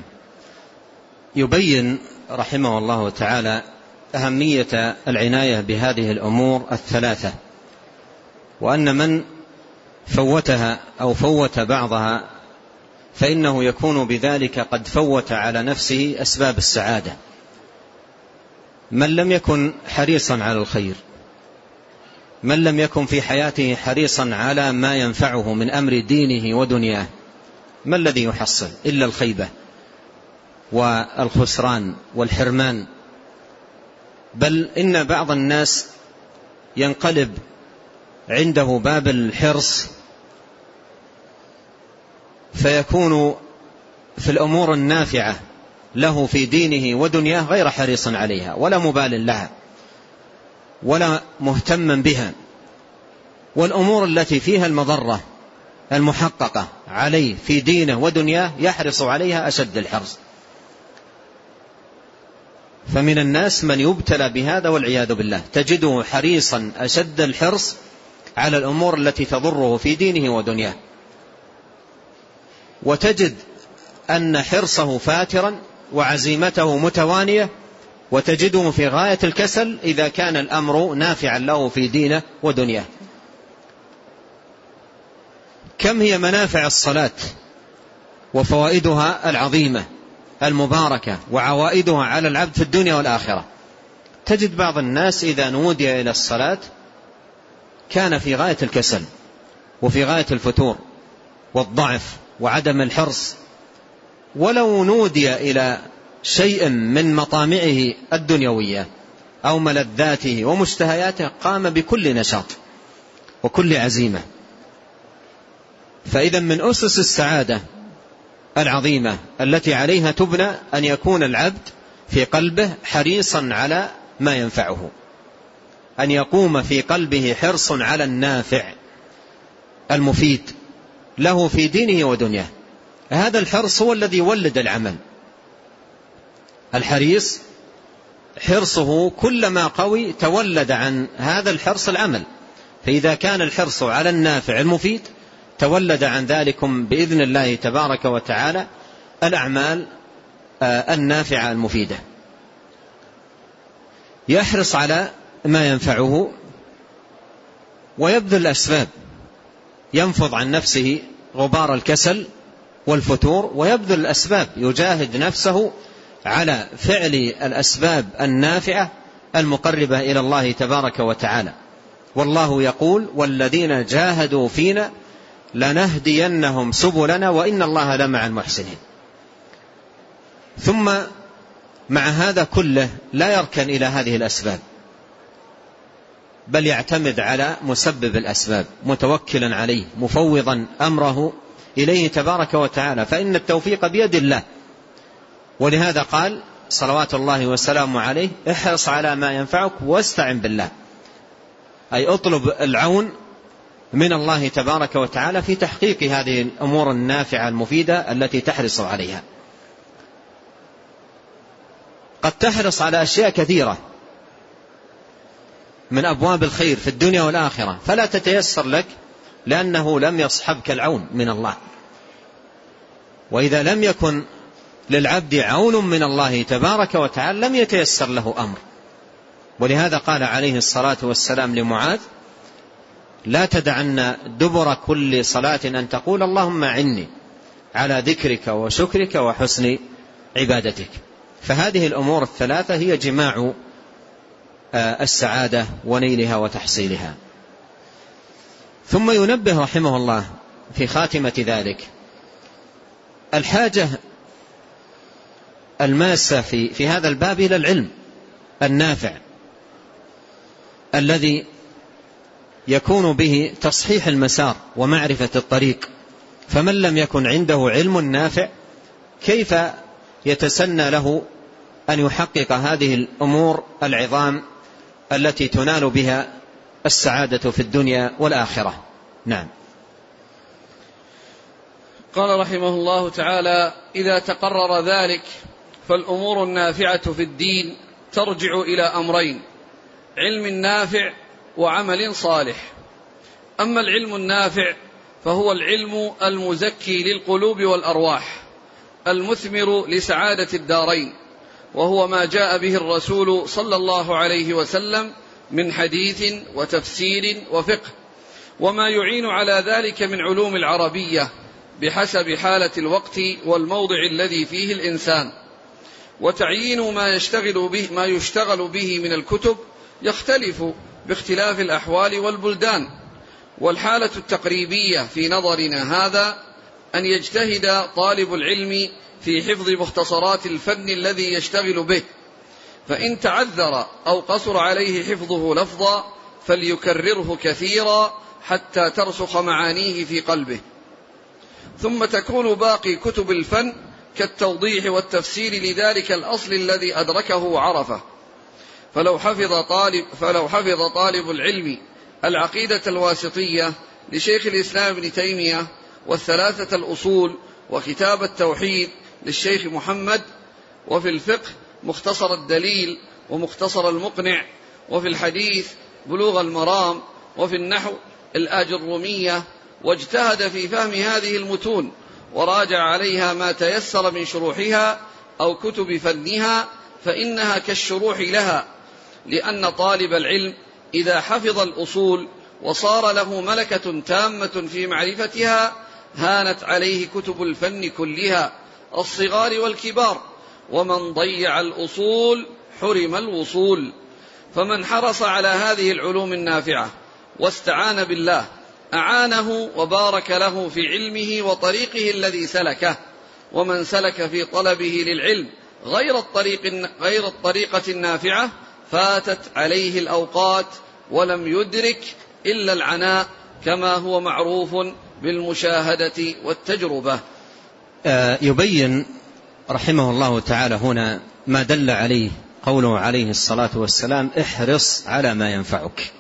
يبين رحمه الله تعالى أهمية العناية بهذه الأمور الثلاثة، وأن من فوتها أو فوت بعضها فإنه يكون بذلك قد فوت على نفسه أسباب السعادة. من لم يكن حريصا على الخير، من لم يكن في حياته حريصا على ما ينفعه من أمر دينه ودنياه، ما الذي يحصل إلا الخيبة والخسران والحرمان. بل إن بعض الناس ينقلب عنده باب الحرص فيكون في الأمور النافعة له في دينه ودنياه غير حريص عليها ولا مبال لها ولا مهتما بها، والأمور التي فيها المضرة المحققة عليه في دينه ودنياه يحرص عليها أشد الحرص. فمن الناس من يبتلى بهذا والعياذ بالله، تجده حريصا أشد الحرص على الأمور التي تضره في دينه ودنياه، وتجد أن حرصه فاترا وعزيمته متوانية وتجده في غاية الكسل إذا كان الأمر نافعا له في دينه ودنياه. كم هي منافع الصلاة وفوائدها العظيمة المباركة وعوائدها على العبد في الدنيا والآخرة. تجد بعض الناس إذا نودي إلى الصلاة كان في غاية الكسل وفي غاية الفتور والضعف وعدم الحرص، ولو نودي إلى شيء من مطامعه الدنيوية أو ملذاته ومشتهياته قام بكل نشاط وكل عزيمة. فإذا من أسس السعادة العظيمة التي عليها تبنى أن يكون العبد في قلبه حريصا على ما ينفعه، أن يقوم في قلبه حرص على النافع المفيد له في دينه ودنياه. هذا الحرص هو الذي يولد العمل. الحريص حرصه كلما قوي تولد عن هذا الحرص العمل، فإذا كان الحرص على النافع المفيد تولد عن ذلكم بإذن الله تبارك وتعالى الأعمال النافعة المفيدة. يحرص على ما ينفعه ويبذل الأسباب، ينفض عن نفسه غبار الكسل والفتور ويبذل الأسباب، يجاهد نفسه على فعل الأسباب النافعة المقربة إلى الله تبارك وتعالى. والله يقول: والذين جاهدوا فينا لنهدينهم سبلنا وإن الله لمع المحسنين. ثم مع هذا كله لا يركن إلى هذه الأسباب، بل يعتمد على مسبب الأسباب متوكلا عليه مفوضا أمره إليه تبارك وتعالى، فإن التوفيق بيد الله. ولهذا قال صلوات الله وسلامه عليه: احرص على ما ينفعك واستعن بالله، أي اطلب العون من الله تبارك وتعالى في تحقيق هذه الأمور النافعة المفيدة التي تحرص عليها. قد تحرص على أشياء كثيرة من أبواب الخير في الدنيا والآخرة فلا تتيسر لك لأنه لم يصحبك العون من الله. وإذا لم يكن للعبد عون من الله تبارك وتعالى لم يتيسر له أمر. ولهذا قال عليه الصلاة والسلام لمعاذ: لا تدعن دبر كل صلاة أن تقول اللهم أعني على ذكرك وشكرك وحسن عبادتك. فهذه الأمور الثلاثة هي جماع السعادة ونيلها وتحصيلها. ثم ينبه رحمه الله في خاتمة ذلك الحاجة الماسة في, في هذا الباب إلى العلم النافع الذي يكون به تصحيح المسار ومعرفة الطريق. فمن لم يكن عنده علم نافع كيف يتسنى له أن يحقق هذه الأمور العظام التي تنال بها السعادة في الدنيا والآخرة؟ نعم.
قال رحمه الله تعالى: إذا تقرر ذلك فالأمور النافعة في الدين ترجع إلى أمرين: علم نافع وعمل صالح. أما العلم النافع فهو العلم المزكي للقلوب والأرواح المثمر لسعادة الدارين، وهو ما جاء به الرسول صلى الله عليه وسلم من حديث وتفسير وفقه، وما يعين على ذلك من علوم العربية بحسب حالة الوقت والموضع الذي فيه الإنسان. وتعيين ما يشتغل به, ما يشتغل به من الكتب يختلف باختلاف الأحوال والبلدان. والحالة التقريبية في نظرنا هذا أن يجتهد طالب العلم في حفظ مختصرات الفن الذي يشتغل به، فإن تعذر أو قصر عليه حفظه لفظا فليكرره كثيرا حتى ترسخ معانيه في قلبه. ثم تكون باقي كتب الفن كالتوضيح والتفسير لذلك الأصل الذي أدركه وعرفه. فلو حفظ طالب, فلو حفظ طالب العلم العقيدة الواسطية لشيخ الإسلام ابن تيمية والثلاثة الأصول وكتاب التوحيد للشيخ محمد، وفي الفقه مختصر الدليل ومختصر المقنع، وفي الحديث بلوغ المرام، وفي النحو الآجرومية، واجتهد في فهم هذه المتون وراجع عليها ما تيسر من شروحها أو كتب فنها، فإنها كالشروح لها، لأن طالب العلم إذا حفظ الأصول وصار له ملكة تامة في معرفتها هانت عليه كتب الفن كلها الصغار والكبار، ومن ضيع الأصول حرم الوصول. فمن حرص على هذه العلوم النافعة واستعان بالله أعانه وبارك له في علمه وطريقه الذي سلكه. ومن سلك في طلبه للعلم غير الطريق غير الطريقة النافعة فاتت عليه الأوقات ولم يدرك إلا العناء، كما هو معروف بالمشاهدة والتجربة.
يبين رحمه الله تعالى هنا ما دل عليه قوله عليه الصلاة والسلام: احرص على ما ينفعك،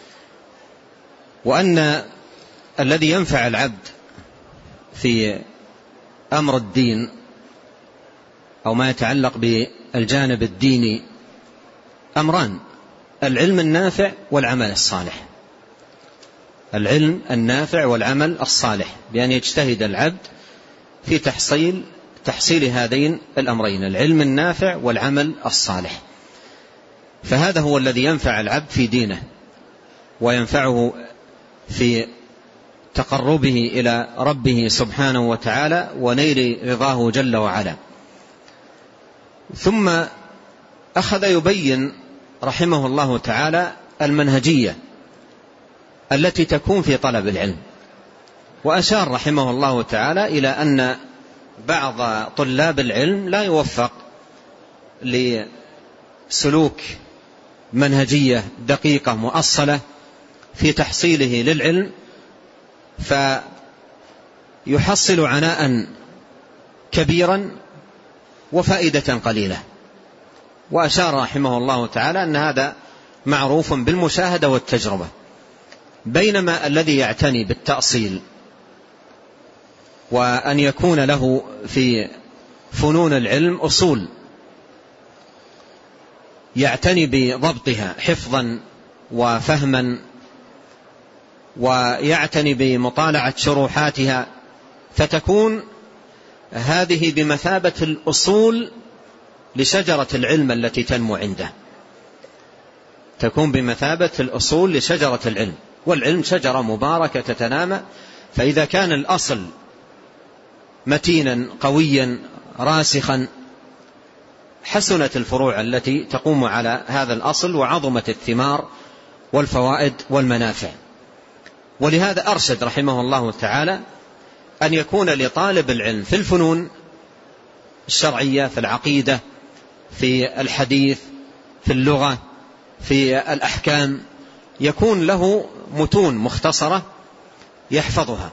وأن الذي ينفع العبد في أمر الدين أو ما يتعلق بالجانب الديني أمران: العلم النافع والعمل الصالح. العلم النافع والعمل الصالح، بأن يجتهد العبد في تحصيل تحصيل هذين الأمرين، العلم النافع والعمل الصالح. فهذا هو الذي ينفع العبد في دينه وينفعه في تقربه إلى ربه سبحانه وتعالى ونيل رضاه جل وعلا. ثم أخذ يبين رحمه الله تعالى المنهجية التي تكون في طلب العلم، وأشار رحمه الله تعالى إلى أن بعض طلاب العلم لا يوفق لسلوك منهجية دقيقة مؤصلة في تحصيله للعلم، فيحصل عناء كبيرا وفائدة قليلة. وأشار رحمه الله تعالى أن هذا معروف بالمشاهدة والتجربة، بينما الذي يعتني بالتأصيل وأن يكون له في فنون العلم أصول يعتني بضبطها حفظا وفهما، ويعتني بمطالعة شروحاتها، فتكون هذه بمثابة الأصول لشجرة العلم التي تنمو عنده، تكون بمثابة الأصول لشجرة العلم. والعلم شجرة مباركة تتنامى، فإذا كان الأصل متينا قويا راسخا حسنت الفروع التي تقوم على هذا الأصل، وعظمت الثمار والفوائد والمنافع. ولهذا أرشد رحمه الله تعالى أن يكون لطالب العلم في الفنون الشرعية، في العقيدة، في الحديث، في اللغة، في الأحكام، يكون له متون مختصرة يحفظها.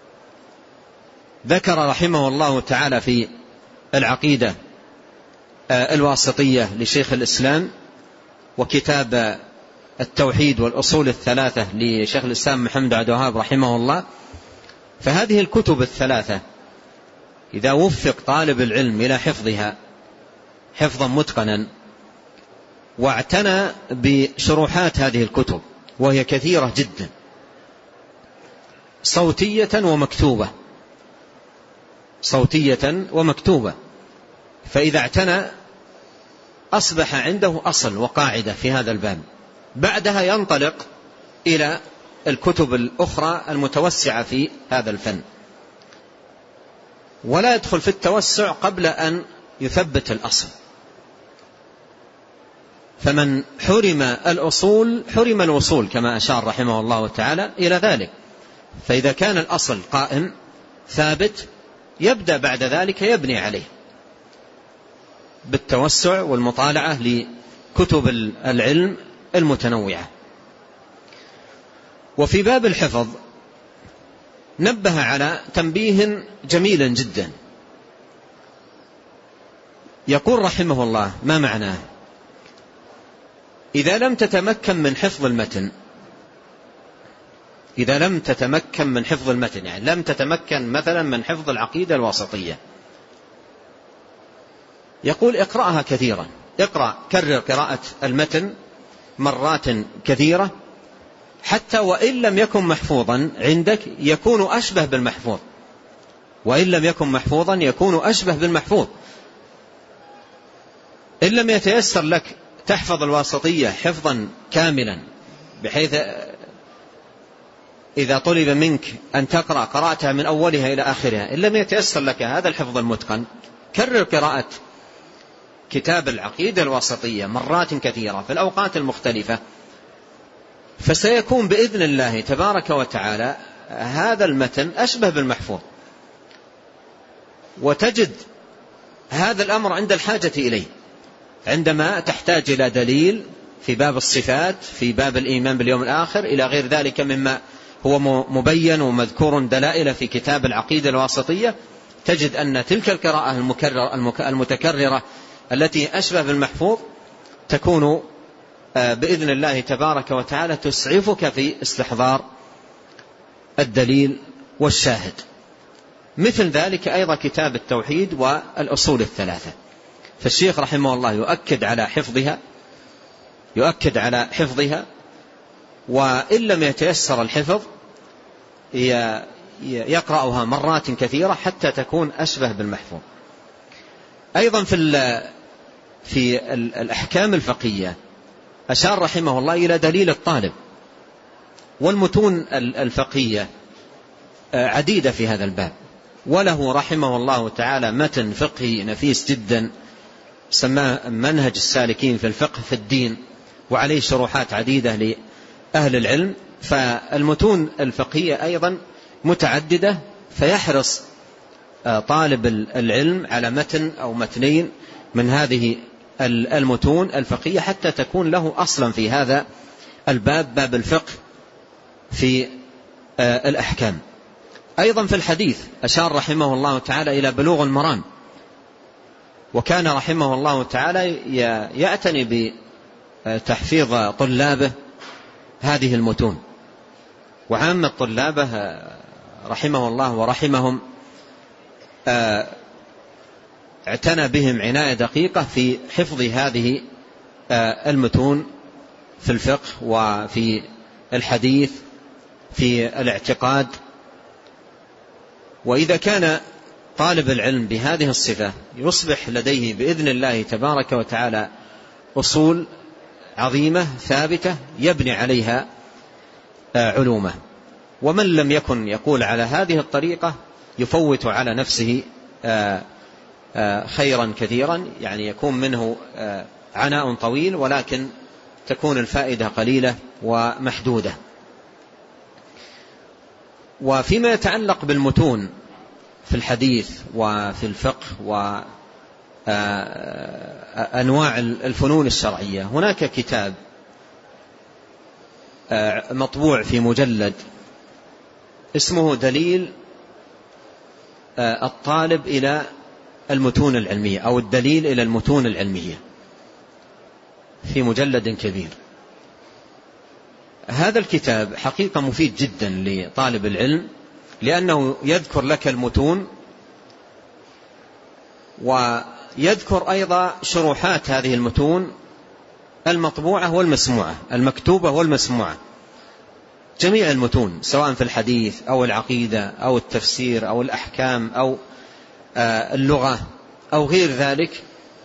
ذكر رحمه الله تعالى في العقيدة الواسطية لشيخ الإسلام، وكتاب التوحيد والأصول الثلاثة لشيخ الإسلام محمد عبد الوهاب رحمه الله. فهذه الكتب الثلاثة إذا وفق طالب العلم إلى حفظها حفظا متقنا واعتنى بشروحات هذه الكتب، وهي كثيرة جدا صوتية ومكتوبة صوتية ومكتوبة فإذا اعتنى أصبح عنده أصل وقاعدة في هذا الباب. بعدها ينطلق إلى الكتب الأخرى المتوسعة في هذا الفن، ولا يدخل في التوسع قبل أن يثبت الأصل. فمن حرم الأصول حرم الوصول، كما أشار رحمه الله تعالى إلى ذلك. فإذا كان الأصل قائم ثابت يبدأ بعد ذلك يبني عليه بالتوسع والمطالعة لكتب العلم المتنوعة. وفي باب الحفظ نبه على تنبيه جميل جدا، يقول رحمه الله: ما معناه؟ إذا لم تتمكن من حفظ المتن إذا لم تتمكن من حفظ المتن يعني لم تتمكن مثلا من حفظ العقيدة الواسطية، يقول: اقرأها كثيرا، اقرأ كرر قراءة المتن مرات كثيرة، حتى وإن لم يكن محفوظا عندك يكون أشبه بالمحفوظ، وإن لم يكن محفوظا يكون أشبه بالمحفوظ. إن لم يتيسر لك تحفظ الواسطية حفظا كاملا بحيث إذا طلب منك أن تقرأ قراءتها من أولها إلى آخرها، إن لم يتيسر لك هذا الحفظ المتقن، كرر قراءة كتاب العقيدة الواسطية مرات كثيرة في الأوقات المختلفة، فسيكون بإذن الله تبارك وتعالى هذا المتن أشبه بالمحفوظ، وتجد هذا الأمر عند الحاجة إليه، عندما تحتاج إلى دليل في باب الصفات، في باب الإيمان باليوم الآخر، إلى غير ذلك مما هو مبين ومذكور دلائل في كتاب العقيدة الواسطية، تجد أن تلك القراءة المتكررة التي أشبه بالمحفوظ تكون بإذن الله تبارك وتعالى تسعفك في استحضار الدليل والشاهد. مثل ذلك أيضا كتاب التوحيد والأصول الثلاثة، فالشيخ رحمه الله يؤكد على حفظها يؤكد على حفظها وإن لم يتيسر الحفظ يقرأها مرات كثيرة حتى تكون أشبه بالمحفوظ. أيضا في في الأحكام الفقهية أشار رحمه الله إلى دليل الطالب، والمتون الفقهية عديدة في هذا الباب، وله رحمه الله تعالى متن فقهي نفيس جدا سماه منهج السالكين في الفقه في الدين، وعليه شروحات عديدة لأهل العلم. فالمتون الفقهية أيضا متعددة، فيحرص طالب العلم على متن أو متنين من هذه المتون الفقهية حتى تكون له أصلا في هذا الباب، باب الفقه في الأحكام. أيضا في الحديث أشار رحمه الله تعالى إلى بلوغ المرام، وكان رحمه الله تعالى يعتني بتحفيظ طلابه هذه المتون، وعامة طلابه رحمه الله ورحمهم اعتنى بهم عناية دقيقة في حفظ هذه المتون في الفقه وفي الحديث في الاعتقاد. وإذا كان طالب العلم بهذه الصفة يصبح لديه بإذن الله تبارك وتعالى أصول عظيمة ثابتة يبني عليها علومه. ومن لم يكن يقول على هذه الطريقة يفوت على نفسه خيرا كثيرا، يعني يكون منه عناء طويل ولكن تكون الفائدة قليلة ومحدودة. وفيما يتعلق بالمتون في الحديث وفي الفقه وأنواع الفنون الشرعية، هناك كتاب مطبوع في مجلد اسمه دليل الطالب إلى المتون العلمية أو الدليل إلى المتون العلمية، في مجلد كبير. هذا الكتاب حقيقة مفيد جدا لطالب العلم، لأنه يذكر لك المتون ويذكر أيضا شروحات هذه المتون المطبوعة والمسموعة، المكتوبة والمسموعة، جميع المتون سواء في الحديث أو العقيدة أو التفسير أو الأحكام أو اللغة أو غير ذلك،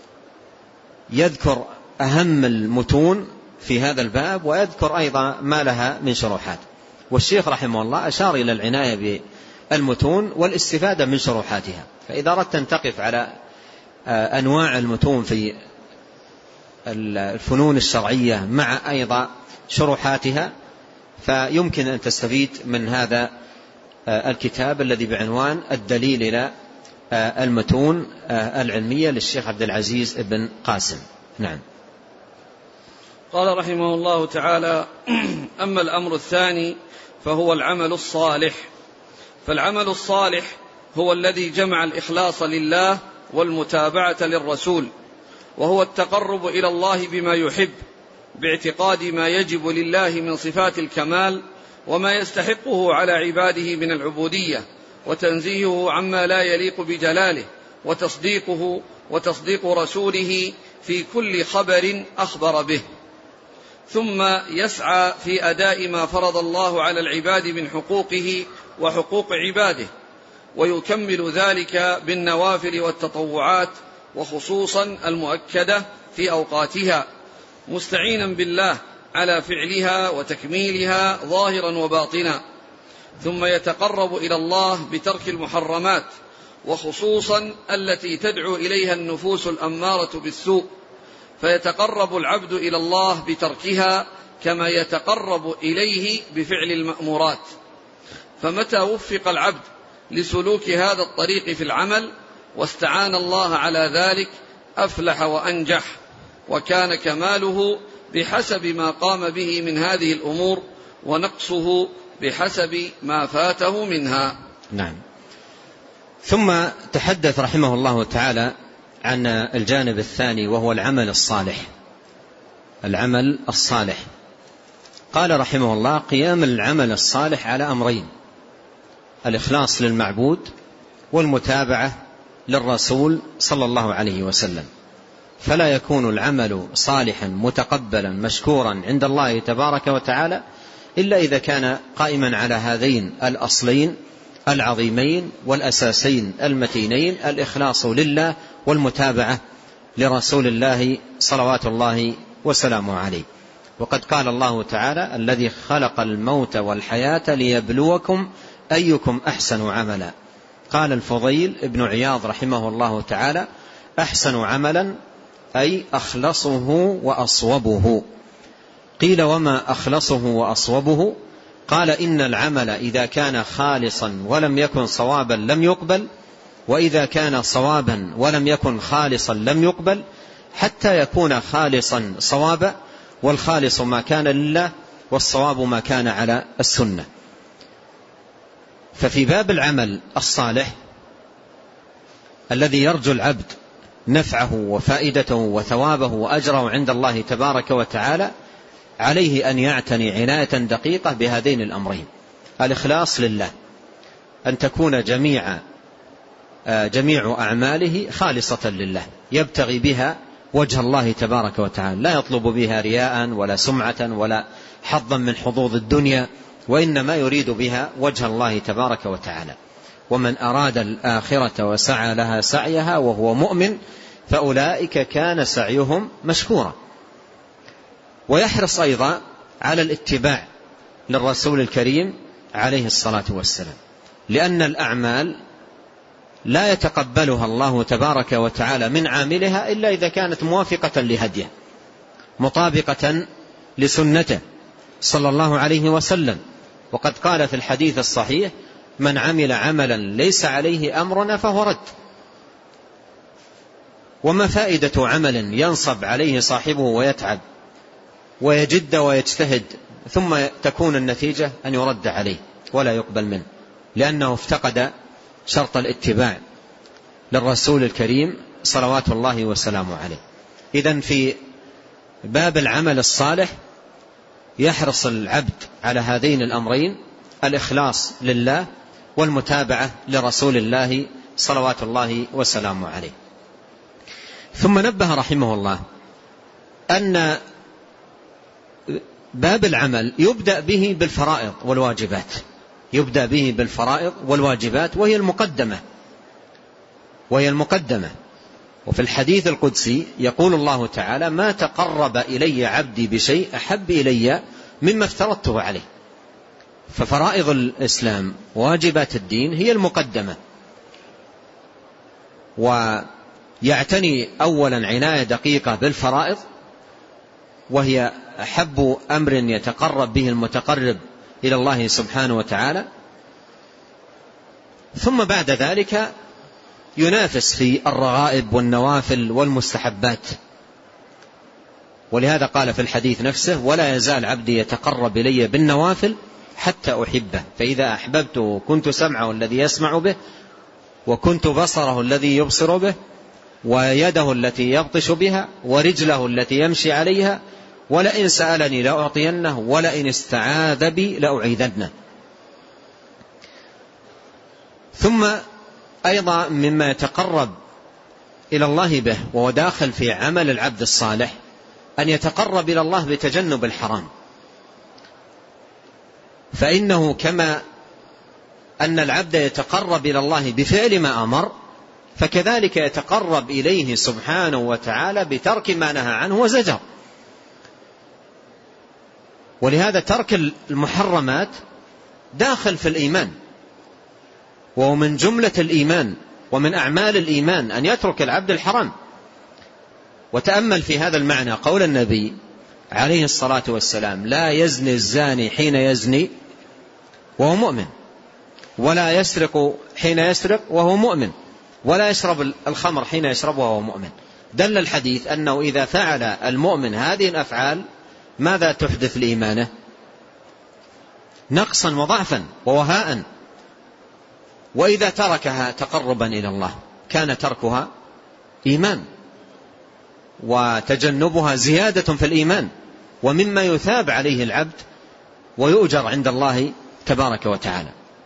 يذكر أهم المتون في هذا الباب ويذكر أيضا ما لها من شروحات. والشيخ رحمه الله أشار إلى العناية بالمتون والاستفادة من شروحاتها. فإذا أردت أن تقف على أنواع المتون في الفنون الشرعية مع أيضا شروحاتها فيمكن أن تستفيد من هذا الكتاب الذي بعنوان الدليل إلى المتون العلمية للشيخ عبد العزيز بن قاسم. نعم.
قال رحمه الله تعالى: أما الأمر الثاني فهو العمل الصالح. فالعمل الصالح هو الذي جمع الإخلاص لله والمتابعة للرسول، وهو التقرب إلى الله بما يحب باعتقاد ما يجب لله من صفات الكمال وما يستحقه على عباده من العبودية، وتنزيهه عما لا يليق بجلاله، وتصديقه وتصديق رسوله في كل خبر أخبر به، ثم يسعى في أداء ما فرض الله على العباد من حقوقه وحقوق عباده، ويكمل ذلك بالنوافل والتطوعات وخصوصا المؤكدة في أوقاتها، مستعينا بالله على فعلها وتكميلها ظاهرا وباطنا. ثم يتقرب إلى الله بترك المحرمات، وخصوصا التي تدعو إليها النفوس الأمارة بالسوء، فيتقرب العبد إلى الله بتركها كما يتقرب إليه بفعل المأمورات. فمتى وفق العبد لسلوك هذا الطريق في العمل واستعان الله على ذلك أفلح وأنجح، وكان كماله بحسب ما قام به من هذه الأمور، ونقصه بحسب ما فاته منها.
نعم. ثم تحدث رحمه الله تعالى عن الجانب الثاني وهو العمل الصالح. العمل الصالح قال رحمه الله: قيام العمل الصالح على أمرين: الإخلاص للمعبود والمتابعة للرسول صلى الله عليه وسلم. فلا يكون العمل صالحا متقبلا مشكورا عند الله تبارك وتعالى إلا إذا كان قائما على هذين الأصلين العظيمين والأساسين المتينين: الإخلاص لله والمتابعة لرسول الله صلوات الله وسلامه عليه. وقد قال الله تعالى: الذي خلق الموت والحياة ليبلوكم أيكم أحسن عملا. قال الفضيل ابن عياض رحمه الله تعالى: أحسن عملا أي أخلصه وأصوبه. قيل: وما أخلصه وأصوبه؟ قال: إن العمل إذا كان خالصا ولم يكن صوابا لم يقبل، وإذا كان صوابا ولم يكن خالصا لم يقبل، حتى يكون خالصا صوابا، والخالص ما كان لله والصواب ما كان على السنة. ففي باب العمل الصالح الذي يرجو العبد نفعه وفائدته وثوابه وأجره عند الله تبارك وتعالى، عليه أن يعتني عناية دقيقة بهذين الأمرين: الإخلاص لله، أن تكون جميع جميع أعماله خالصة لله، يبتغي بها وجه الله تبارك وتعالى، لا يطلب بها رياء ولا سمعة ولا حظا من حظوظ الدنيا، وإنما يريد بها وجه الله تبارك وتعالى. ومن أراد الآخرة وسعى لها سعيها وهو مؤمن فأولئك كان سعيهم مشكورا. ويحرص أيضا على الاتباع للرسول الكريم عليه الصلاة والسلام، لأن الأعمال لا يتقبلها الله تبارك وتعالى من عاملها إلا إذا كانت موافقة لهديه مطابقة لسنته صلى الله عليه وسلم. وقد قال في الحديث الصحيح: من عمل عملا ليس عليه أمرنا فهو رد. وما فائدة عمل ينصب عليه صاحبه ويتعب ويجد ويجتهد ثم تكون النتيجة أن يرد عليه ولا يقبل منه، لأنه افتقد شرط الاتباع للرسول الكريم صلوات الله وسلامه عليه. إذن في باب العمل الصالح يحرص العبد على هذين الأمرين: الإخلاص لله والمتابعة لرسول الله صلوات الله وسلامه عليه. ثم نبه رحمه الله أن باب العمل يبدأ به بالفرائض والواجبات، يبدأ به بالفرائض والواجبات وهي المقدمة وهي المقدمة وفي الحديث القدسي يقول الله تعالى: ما تقرب إلي عبدي بشيء أحب إلي مما افترضته عليه. ففرائض الإسلام واجبات الدين هي المقدمة، ويعتني أولا عناية دقيقة بالفرائض، وهي أحب أمر يتقرب به المتقرب إلى الله سبحانه وتعالى. ثم بعد ذلك ينافس في الرغائب والنوافل والمستحبات، ولهذا قال في الحديث نفسه: ولا يزال عبدي يتقرب إلي بالنوافل حتى أحبه، فإذا أحببته كنت سمعه الذي يسمع به، وكنت بصره الذي يبصر به، ويده التي يبطش بها، ورجله التي يمشي عليها، ولئن سألني لأعطينه، ولئن استعاذ بي لأعيذنه. ثم أيضا مما يتقرب إلى الله به وهو داخل في عمل العبد الصالح أن يتقرب إلى الله بتجنب الحرام، فإنه كما أن العبد يتقرب إلى الله بفعل ما أمر، فكذلك يتقرب إليه سبحانه وتعالى بترك ما نهى عنه وزجر. ولهذا ترك المحرمات داخل في الإيمان، وهو من جملة الإيمان ومن أعمال الإيمان أن يترك العبد الحرام. وتأمل في هذا المعنى قول النبي عليه الصلاة والسلام: لا يزني الزاني حين يزني وهو مؤمن، ولا يسرق حين يسرق وهو مؤمن، ولا يشرب الخمر حين يشرب وهو مؤمن. دل الحديث أنه إذا فعل المؤمن هذه الأفعال ماذا تحدث لإيمانه؟ نقصا وضعفا ووهاء. وإذا تركها تقربا إلى الله كان تركها إيمان، وتجنبها زيادة في الإيمان، ومما يثاب عليه العبد ويؤجر عند الله تبارك وتعالى.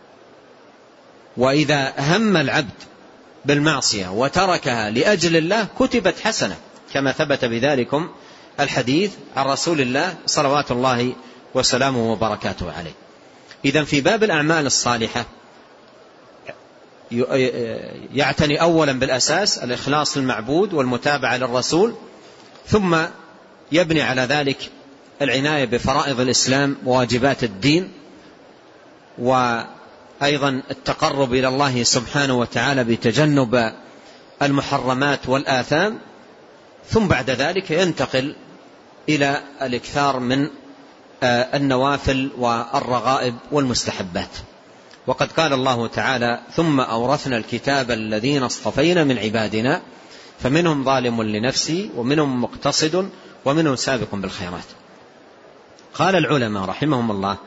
وإذا هم العبد بالمعصية وتركها لأجل الله كتبت حسنة، كما ثبت بذلكم الحديث عن رسول الله صلوات الله وسلامه وبركاته عليه. إذن في باب الأعمال الصالحة يعتني أولا بالأساس الإخلاص للمعبود والمتابعة للرسول، ثم يبني على ذلك العناية بفرائض الإسلام وواجبات الدين، وأيضا التقرب إلى الله سبحانه وتعالى بتجنب المحرمات والآثام، ثم بعد ذلك ينتقل إلى الإكثار من النوافل والرغائب والمستحبات. وقد قال الله تعالى: ثم أورثنا الكتاب الذين اصطفينا من عبادنا فمنهم ظالم لنفسه ومنهم مقتصد ومنهم سابق بالخيرات. قال العلماء رحمهم الله: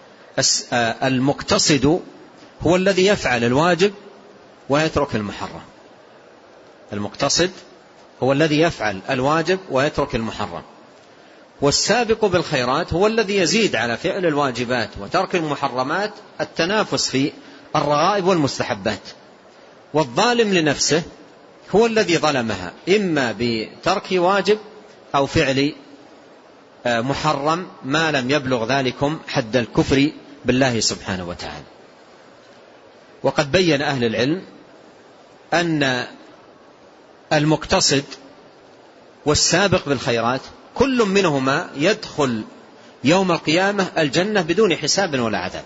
المقتصد هو الذي يفعل الواجب ويترك المحرم. المقتصد هو الذي يفعل الواجب ويترك المحرم. والسابق بالخيرات هو الذي يزيد على فعل الواجبات وترك المحرمات التنافس في الرغائب والمستحبات. والظالم لنفسه هو الذي ظلمها إما بترك واجب أو فعل محرم ما لم يبلغ ذلكم حد الكفر بالله سبحانه وتعالى. وقد بين أهل العلم أن المقتصد والسابق بالخيرات كل منهما يدخل يوم القيامة الجنة بدون حساب ولا عذاب.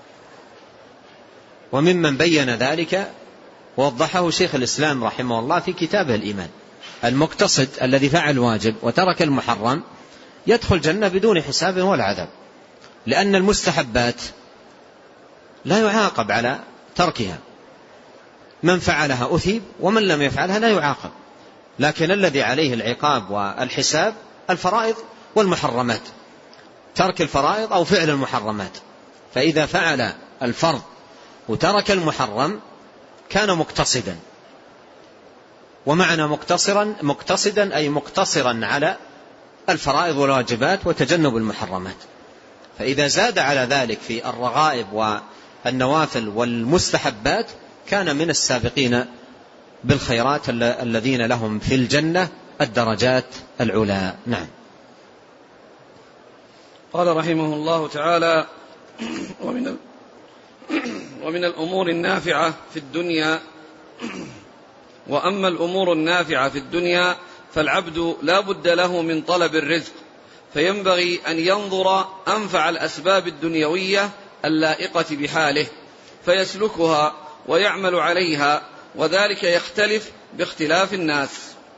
وممن بين ذلك ووضحه شيخ الإسلام رحمه الله في كتابه الإيمان: المقتصد الذي فعل واجب وترك المحرم يدخل جنة بدون حساب ولا عذاب، لأن المستحبات لا يعاقب على تركها، من فعلها أثيب ومن لم يفعلها لا يعاقب، لكن الذي عليه العقاب والحساب الفرائض والمحرمات، ترك الفرائض أو فعل المحرمات. فإذا فعل الفرض وترك المحرم كان مقتصدا. ومعنى مقتصرا مقتصدا أي مقتصرا على الفرائض والواجبات وتجنب المحرمات. فإذا زاد على ذلك في الرغائب والنوافل والمستحبات كان من السابقين بالخيرات الذين لهم في الجنة الدرجات العلى. نعم.
قال رحمه الله تعالى: ومن ومن الأمور النافعة في الدنيا وأما الأمور النافعة في الدنيا فالعبد لا بد له من طلب الرزق، فينبغي أن ينظر أنفع الأسباب الدنيوية اللائقة بحاله فيسلكها ويعمل عليها، وذلك يختلف باختلاف الناس.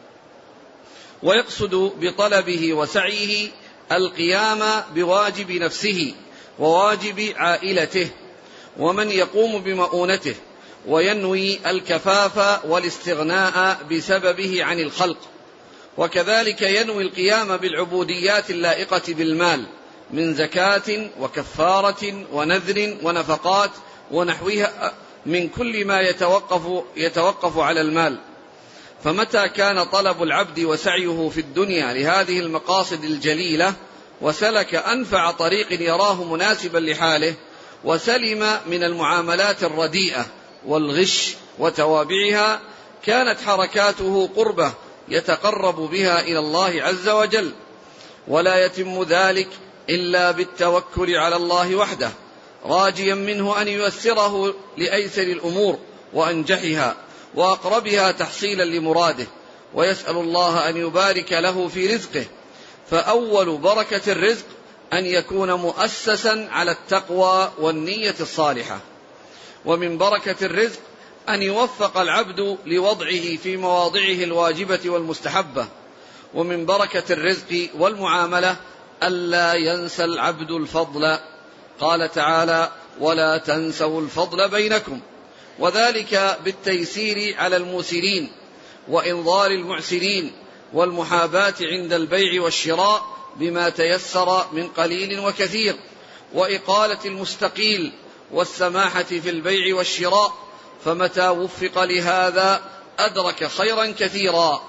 ويقصد بطلبه وسعيه القيام بواجب نفسه وواجب عائلته ومن يقوم بمؤونته، وينوي الكفاف والاستغناء بسببه عن الخلق. وكذلك ينوي القيام بالعبوديات اللائقة بالمال من زكاة وكفارة ونذر ونفقات ونحوها من كل ما يتوقف, يتوقف على المال. فمتى كان طلب العبد وسعيه في الدنيا لهذه المقاصد الجليلة وسلك أنفع طريق يراه مناسبا لحاله وسلم من المعاملات الرديئة والغش وتوابعها، كانت حركاته قربة يتقرب بها إلى الله عز وجل. ولا يتم ذلك إلا بالتوكل على الله وحده، راجيا منه أن ييسره لأيسر الأمور وأنجحها، وأقربها تحصيلا لمراده، ويسأل الله أن يبارك له في رزقه. فأول بركة الرزق أن يكون مؤسسا على التقوى والنية الصالحة. ومن بركة الرزق أن يوفق العبد لوضعه في مواضعه الواجبة والمستحبة. ومن بركة الرزق والمعاملة ألا ينسى العبد الفضل. قال تعالى: ولا تنسوا الفضل بينكم، وذلك بالتيسير على الموسرين وإنظار المعسرين والمحاباة عند البيع والشراء بما تيسر من قليل وكثير، وإقالة المستقيل والسماحة في البيع والشراء، فمتى وفق لهذا أدرك خيرا كثيرا.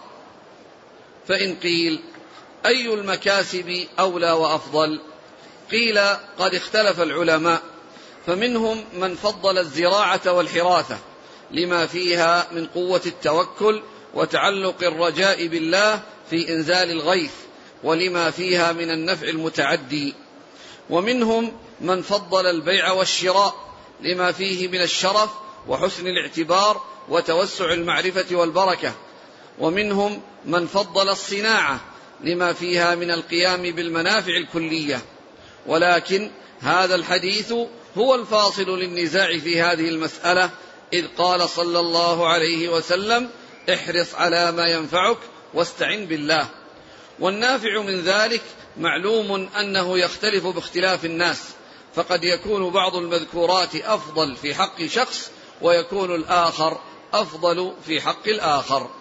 فإن قيل: أي المكاسب أولى وأفضل؟ قيل: قد اختلف العلماء، فمنهم من فضل الزراعة والحراثة لما فيها من قوة التوكل وتعلق الرجاء بالله في إنزال الغيث، ولما فيها من النفع المتعدي. ومنهم من فضل البيع والشراء لما فيه من الشرف وحسن الاعتبار وتوسع المعرفة والبركة. ومنهم من فضل الصناعة لما فيها من القيام بالمنافع الكلية. ولكن هذا الحديث هو الفاصل للنزاع في هذه المسألة، إذ قال صلى الله عليه وسلم: احرص على ما ينفعك واستعن بالله. والنافع من ذلك معلوم أنه يختلف باختلاف الناس، فقد يكون بعض المذكورات أفضل في حق شخص ويكون الآخر أفضل في حق الآخر.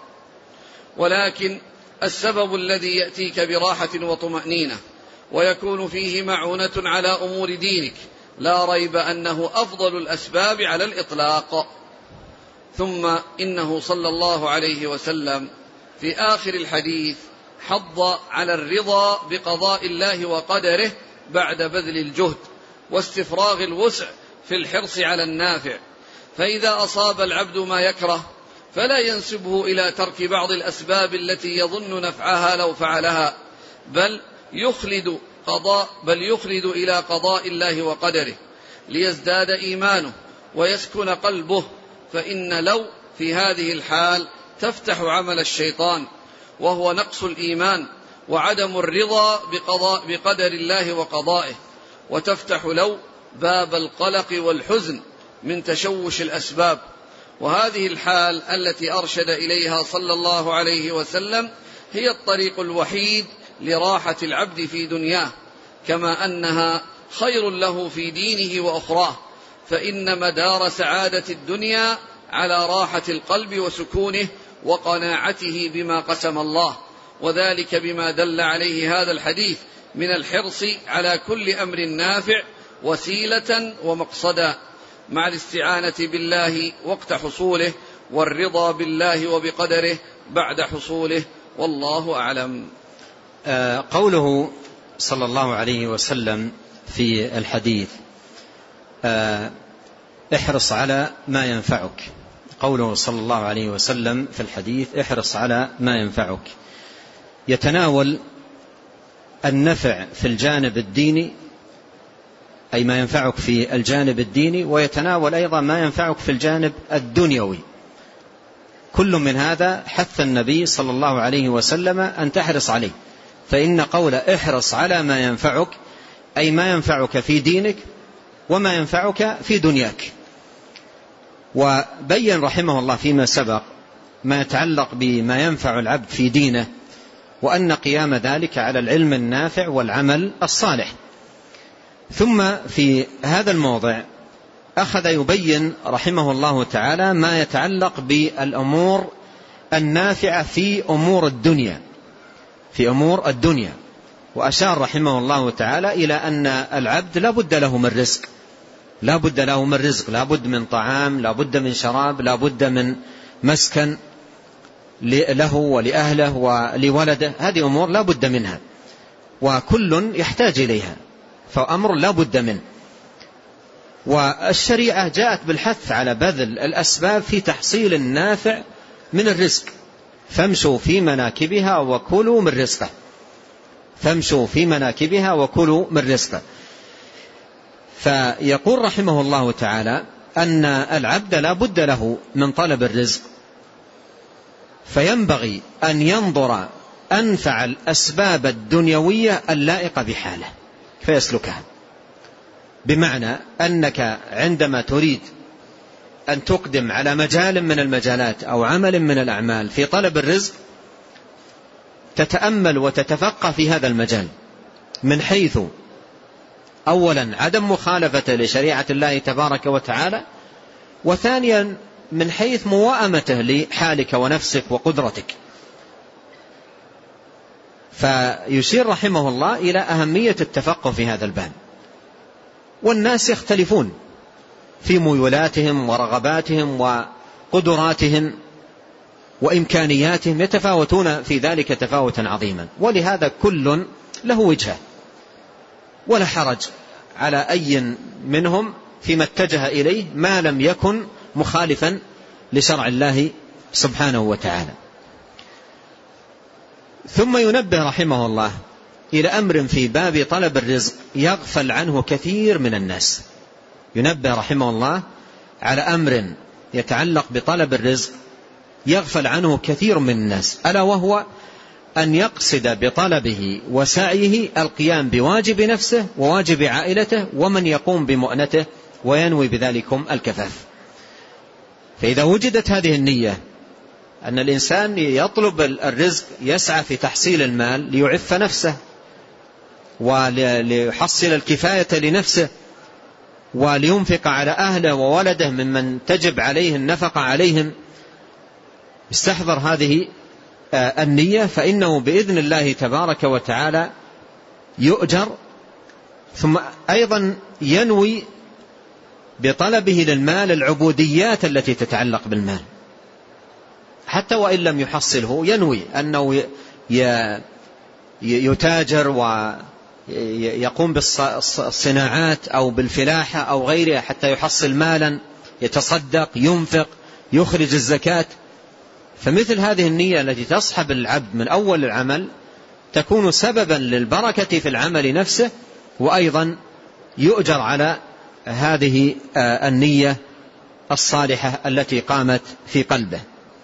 ولكن السبب الذي يأتيك براحة وطمأنينة ويكون فيه معونة على أمور دينك لا ريب أنه أفضل الأسباب على الإطلاق. ثم إنه صلى الله عليه وسلم في آخر الحديث حض على الرضا بقضاء الله وقدره بعد بذل الجهد واستفراغ الوسع في الحرص على النافع. فإذا أصاب العبد ما يكره فلا ينسبه إلى ترك بعض الأسباب التي يظن نفعها لو فعلها، بل يخلد قضاء بل يخلد إلى قضاء الله وقدره ليزداد إيمانه ويسكن قلبه. فإن لو في هذه الحال تفتح عمل الشيطان، وهو نقص الإيمان وعدم الرضا بقضاء بقدر الله وقضائه، وتفتح لو باب القلق والحزن من تشوش الأسباب. وهذه الحال التي أرشد إليها صلى الله عليه وسلم هي الطريق الوحيد لراحة العبد في دنياه، كما أنها خير له في دينه وأخراه. فإن مدار سعادة الدنيا على راحة القلب وسكونه وقناعته بما قسم الله، وذلك بما دل عليه هذا الحديث من الحرص على كل أمر نافع وسيلة ومقصدا، مع الاستعانة بالله وقت حصوله، والرضا بالله وبقدره بعد حصوله. والله أعلم.
آه قوله صلى الله عليه وسلم في الحديث آه احرص على ما ينفعك، قوله صلى الله عليه وسلم في الحديث احرص على ما ينفعك يتناول النفع في الجانب الديني، أي ما ينفعك في الجانب الديني، ويتناول أيضا ما ينفعك في الجانب الدنيوي. كل من هذا حث النبي صلى الله عليه وسلم أن تحرص عليه. فإن قول احرص على ما ينفعك أي ما ينفعك في دينك وما ينفعك في دنياك. وبين رحمه الله فيما سبق ما يتعلق بما ينفع العبد في دينه، وأن قيام ذلك على العلم النافع والعمل الصالح. ثم في هذا الموضع أخذ يبين رحمه الله تعالى ما يتعلق بالأمور النافعة في أمور الدنيا في أمور الدنيا وأشار رحمه الله تعالى إلى أن العبد لا بد له من رزق لا بد له من رزق لا بد من طعام، لا بد من شراب، لا بد من مسكن له ولأهله ولولده. هذه أمور لا بد منها، وكل يحتاج إليها، فأمر لا بد منه. والشريعة جاءت بالحث على بذل الأسباب في تحصيل النافع من الرزق. فامشوا في مناكبها وكلوا من رزقه فامشوا في مناكبها وكلوا من رزقه فيقول رحمه الله تعالى أن العبد لا بد له من طلب الرزق فينبغي أن ينظر أنفع الأسباب الدنيوية اللائقة بحاله فيسلكها. بمعنى أنك عندما تريد أن تقدم على مجال من المجالات أو عمل من الأعمال في طلب الرزق تتأمل وتتفقه في هذا المجال من حيث أولا عدم مخالفة لشريعة الله تبارك وتعالى، وثانيا من حيث موائمته لحالك ونفسك وقدرتك. فيشير رحمه الله إلى أهمية التفقه في هذا الباب. والناس يختلفون في ميولاتهم ورغباتهم وقدراتهم وإمكانياتهم، يتفاوتون في ذلك تفاوتا عظيما، ولهذا كل له وجهه، ولا حرج على أي منهم فيما اتجه إليه ما لم يكن مخالفا لشرع الله سبحانه وتعالى. ثم ينبه رحمه الله إلى أمر في باب طلب الرزق يغفل عنه كثير من الناس. ينبه رحمه الله على أمر يتعلق بطلب الرزق يغفل عنه كثير من الناس، ألا وهو أن يقصد بطلبه وسعيه القيام بواجب نفسه وواجب عائلته ومن يقوم بمؤنته وينوي بذلكم الكفاف. فإذا وجدت هذه النية أن الإنسان يطلب الرزق يسعى في تحصيل المال ليعف نفسه وليحصل الكفاية لنفسه ولينفق على أهله وولده ممن تجب عليه النفقة عليهم، استحضر هذه النية فإنه بإذن الله تبارك وتعالى يؤجر. ثم أيضا ينوي بطلبه للمال العبوديات التي تتعلق بالمال، حتى وإن لم يحصله ينوي أنه يتاجر ويقوم بالصناعات أو بالفلاحة أو غيرها حتى يحصل مالا يتصدق ينفق يخرج الزكاة. فمثل هذه النية التي تصحب العبد من أول العمل تكون سببا للبركة في العمل نفسه، وأيضا يؤجر على هذه النية الصالحة التي قامت في قلبه.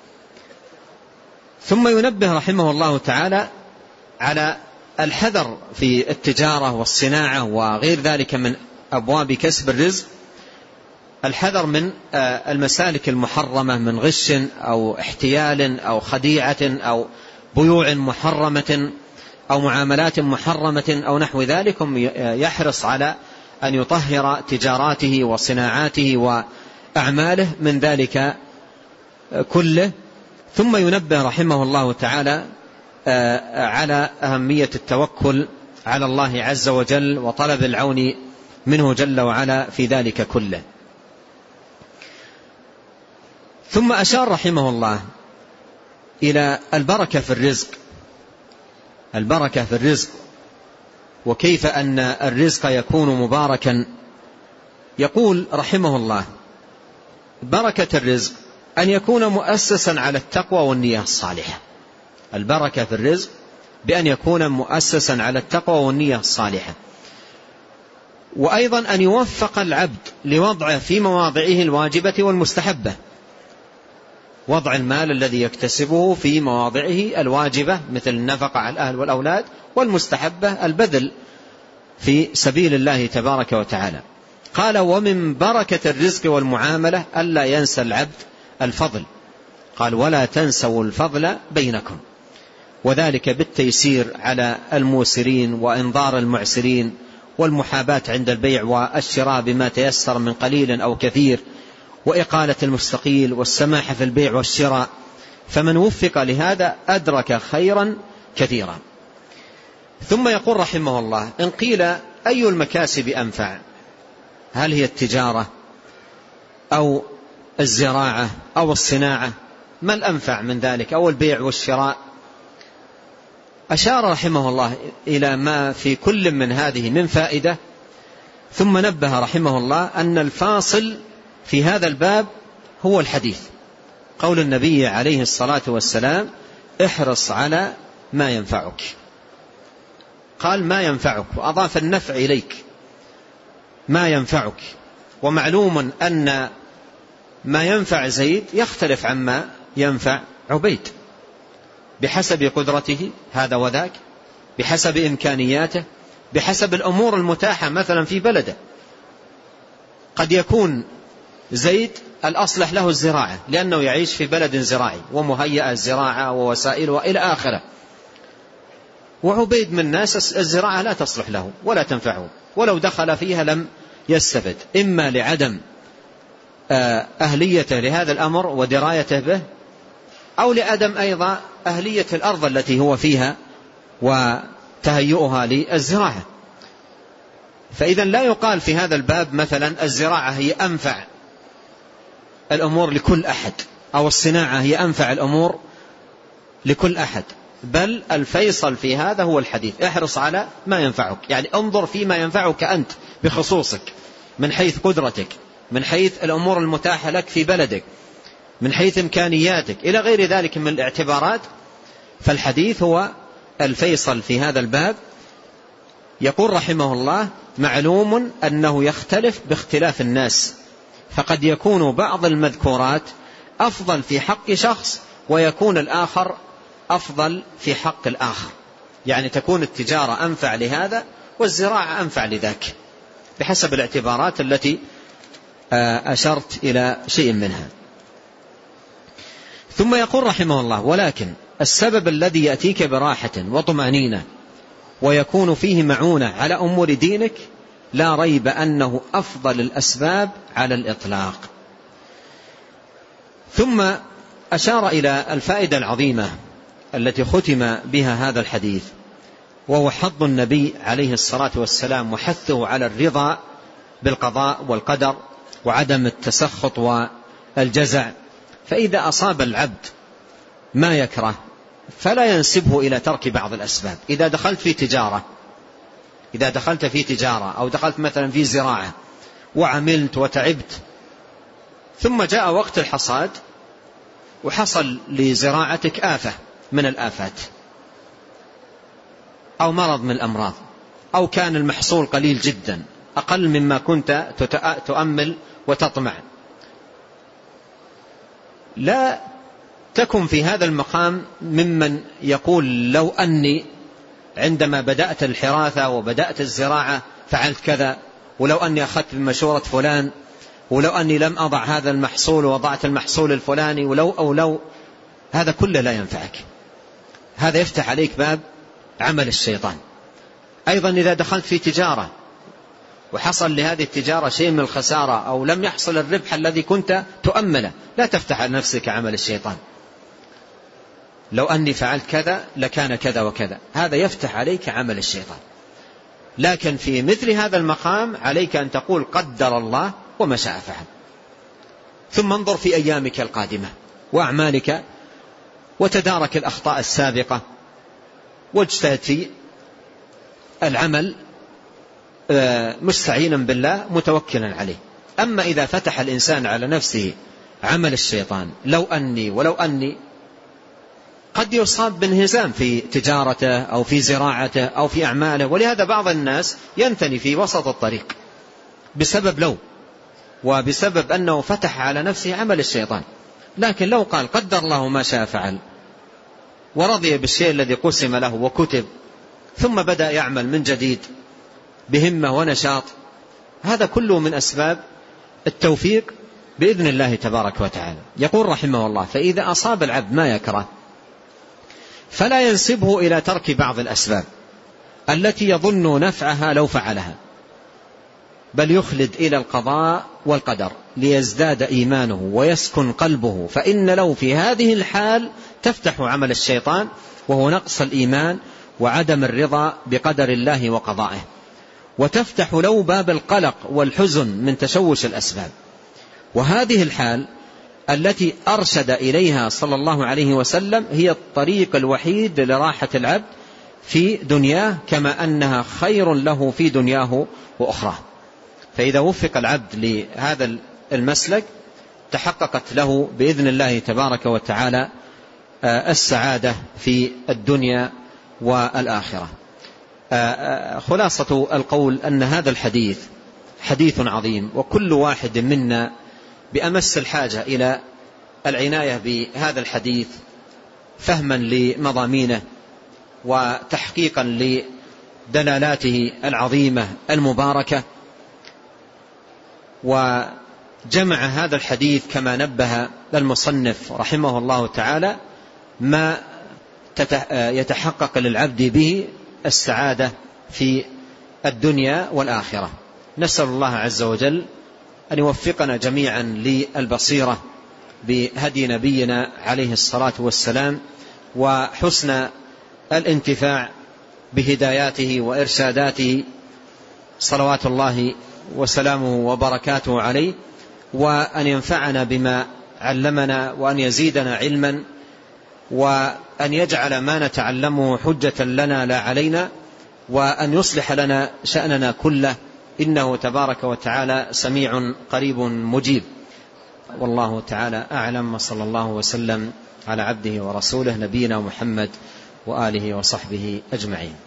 ثم ينبه رحمه الله تعالى على الحذر في التجارة والصناعة وغير ذلك من أبواب كسب الرزق، الحذر من المسالك المحرمة من غش أو احتيال أو خديعة أو بيوع محرمة أو معاملات محرمة أو نحو ذلك. يحرص على أن يطهر تجاراته وصناعاته وأعماله من ذلك كله. ثم ينبه رحمه الله تعالى على أهمية التوكل على الله عز وجل وطلب العون منه جل وعلا في ذلك كله. ثم أشار رحمه الله إلى البركة في الرزق، البركة في الرزق وكيف أن الرزق يكون مباركا. يقول رحمه الله بركة الرزق أن يكون مؤسسا على التقوى والنية الصالحة. البركة في الرزق بأن يكون مؤسسا على التقوى والنية الصالحة، وأيضا أن يوفق العبد لوضعه في مواضعه الواجبة والمستحبة، وضع المال الذي يكتسبه في مواضعه الواجبة مثل النفقة على الأهل والأولاد، والمستحبة البذل في سبيل الله تبارك وتعالى. قال ومن بركة الرزق والمعاملة ألا ينسى العبد الفضل، قال ولا تنسوا الفضل بينكم، وذلك بالتيسير على الموسرين وإنظار المعسرين والمحاباة عند البيع والشراء بما تيسر من قليل أو كثير، وإقالة المستقيل والسماح في البيع والشراء. فمن وفق لهذا أدرك خيرا كثيرا. ثم يقول رحمه الله إن قيل أي المكاسب أنفع، هل هي التجارة أو الزراعة أو الصناعة، ما الأنفع من ذلك، أو البيع والشراء؟ أشار رحمه الله إلى ما في كل من هذه من فائدة، ثم نبه رحمه الله أن الفاصل في هذا الباب هو الحديث، قول النبي عليه الصلاة والسلام احرص على ما ينفعك. قال ما ينفعك، وأضاف النفع إليك، ما ينفعك. ومعلوم أن ما ينفع زيد يختلف عما ينفع عبيد، بحسب قدرته هذا وذاك، بحسب إمكانياته، بحسب الأمور المتاحة مثلا في بلده. قد يكون زيد الأصلح له الزراعة لأنه يعيش في بلد زراعي ومهيئة الزراعة ووسائلها إلى آخره، وعبيد من ناس الزراعة لا تصلح له ولا تنفعه، ولو دخل فيها لم يستفد، إما لعدم أهليته لهذا الأمر ودرايته به، أو لعدم أيضا أهلية الأرض التي هو فيها وتهيئها للزراعة. فإذا لا يقال في هذا الباب مثلا الزراعة هي أنفع الأمور لكل أحد، أو الصناعة هي أنفع الأمور لكل أحد، بل الفيصل في هذا هو الحديث: احرص على ما ينفعك، يعني انظر فيما ينفعك أنت بخصوصك، من حيث قدرتك، من حيث الأمور المتاحة لك في بلدك، من حيث إمكانياتك، إلى غير ذلك من الاعتبارات. فالحديث هو الفيصل في هذا الباب. يقول رحمه الله: معلوم أنه يختلف باختلاف الناس، فقد يكون بعض المذكورات أفضل في حق شخص ويكون الآخر أفضل في حق الآخر، يعني تكون التجارة أنفع لهذا والزراعة أنفع لذاك بحسب الاعتبارات التي أشرت إلى شيء منها. ثم يقول رحمه الله: ولكن السبب الذي يأتيك براحة وطمأنينة ويكون فيه معونة على أمور دينك لا ريب أنه أفضل الأسباب على الإطلاق. ثم أشار إلى الفائدة العظيمة التي ختم بها هذا الحديث، وهو حض النبي عليه الصلاة والسلام وحثه على الرضا بالقضاء والقدر وعدم التسخط والجزع. فإذا أصاب العبد ما يكره فلا ينسبه إلى ترك بعض الأسباب. إذا دخلت في تجارة إذا دخلت في تجارة أو دخلت مثلا في زراعة وعملت وتعبت، ثم جاء وقت الحصاد وحصل لزراعتك آفة من الآفات أو مرض من الأمراض، أو كان المحصول قليل جدا أقل مما كنت تؤمل وتطمع، لا تكن في هذا المقام ممن يقول لو أني عندما بدأت الحراثة وبدأت الزراعة فعلت كذا، ولو أني أخذت بمشورة فلان، ولو أني لم أضع هذا المحصول وضعت المحصول الفلاني، ولو أو لو. هذا كله لا ينفعك، هذا يفتح عليك باب عمل الشيطان. أيضا إذا دخلت في تجارة وحصل لهذه التجارة شيء من الخسارة أو لم يحصل الربح الذي كنت تؤمله، لا تفتح على نفسك عمل الشيطان: لو أني فعلت كذا لكان كذا وكذا. هذا يفتح عليك عمل الشيطان. لكن في مثل هذا المقام عليك أن تقول قدر الله وما شاء فعل. ثم انظر في أيامك القادمة وأعمالك وتدارك الأخطاء السابقة واجتهد في العمل مستعينا بالله متوكلا عليه. أما إذا فتح الإنسان على نفسه عمل الشيطان لو أني ولو أني، قد يصاب بانهزام في تجارته أو في زراعته أو في أعماله. ولهذا بعض الناس ينثني في وسط الطريق بسبب لو، وبسبب أنه فتح على نفسه عمل الشيطان. لكن لو قال قدر الله ما شاء فعل ورضي بالشيء الذي قسم له وكتب، ثم بدأ يعمل من جديد بهمة ونشاط، هذا كله من أسباب التوفيق بإذن الله تبارك وتعالى. يقول رحمه الله: فإذا أصاب العبد ما يكره فلا ينسبه إلى ترك بعض الأسباب التي يظن نفعها لو فعلها، بل يخلد إلى القضاء والقدر ليزداد إيمانه ويسكن قلبه، فإن لو في هذه الحال تفتح عمل الشيطان، وهو نقص الإيمان وعدم الرضا بقدر الله وقضائه، وتفتح له باب القلق والحزن من تشوش الأسباب. وهذه الحال التي أرشد إليها صلى الله عليه وسلم هي الطريق الوحيد لراحة العبد في دنياه، كما أنها خير له في دنياه وأخراه. فإذا وفق العبد لهذا المسلك تحققت له بإذن الله تبارك وتعالى السعادة في الدنيا والآخرة. خلاصة القول أن هذا الحديث حديث عظيم، وكل واحد منا بأمس الحاجة إلى العناية بهذا الحديث فهما لمضامينه وتحقيقا لدلالاته العظيمة المباركة. وجمع هذا الحديث كما نبه المصنف رحمه الله تعالى ما يتحقق للعبد به السعادة في الدنيا والآخرة. نسأل الله عز وجل أن يوفقنا جميعا للبصيرة بهدي نبينا عليه الصلاة والسلام، وحسن الانتفاع بهداياته وإرشاداته صلوات الله وسلامه وبركاته عليه، وأن ينفعنا بما علمنا، وأن يزيدنا علما، وأن يجعل ما نتعلمه حجة لنا لا علينا، وأن يصلح لنا شأننا كله، إنه تبارك وتعالى سميع قريب مجيب. والله تعالى أعلم، وصلى الله وسلم على عبده ورسوله نبينا محمد وآله وصحبه أجمعين.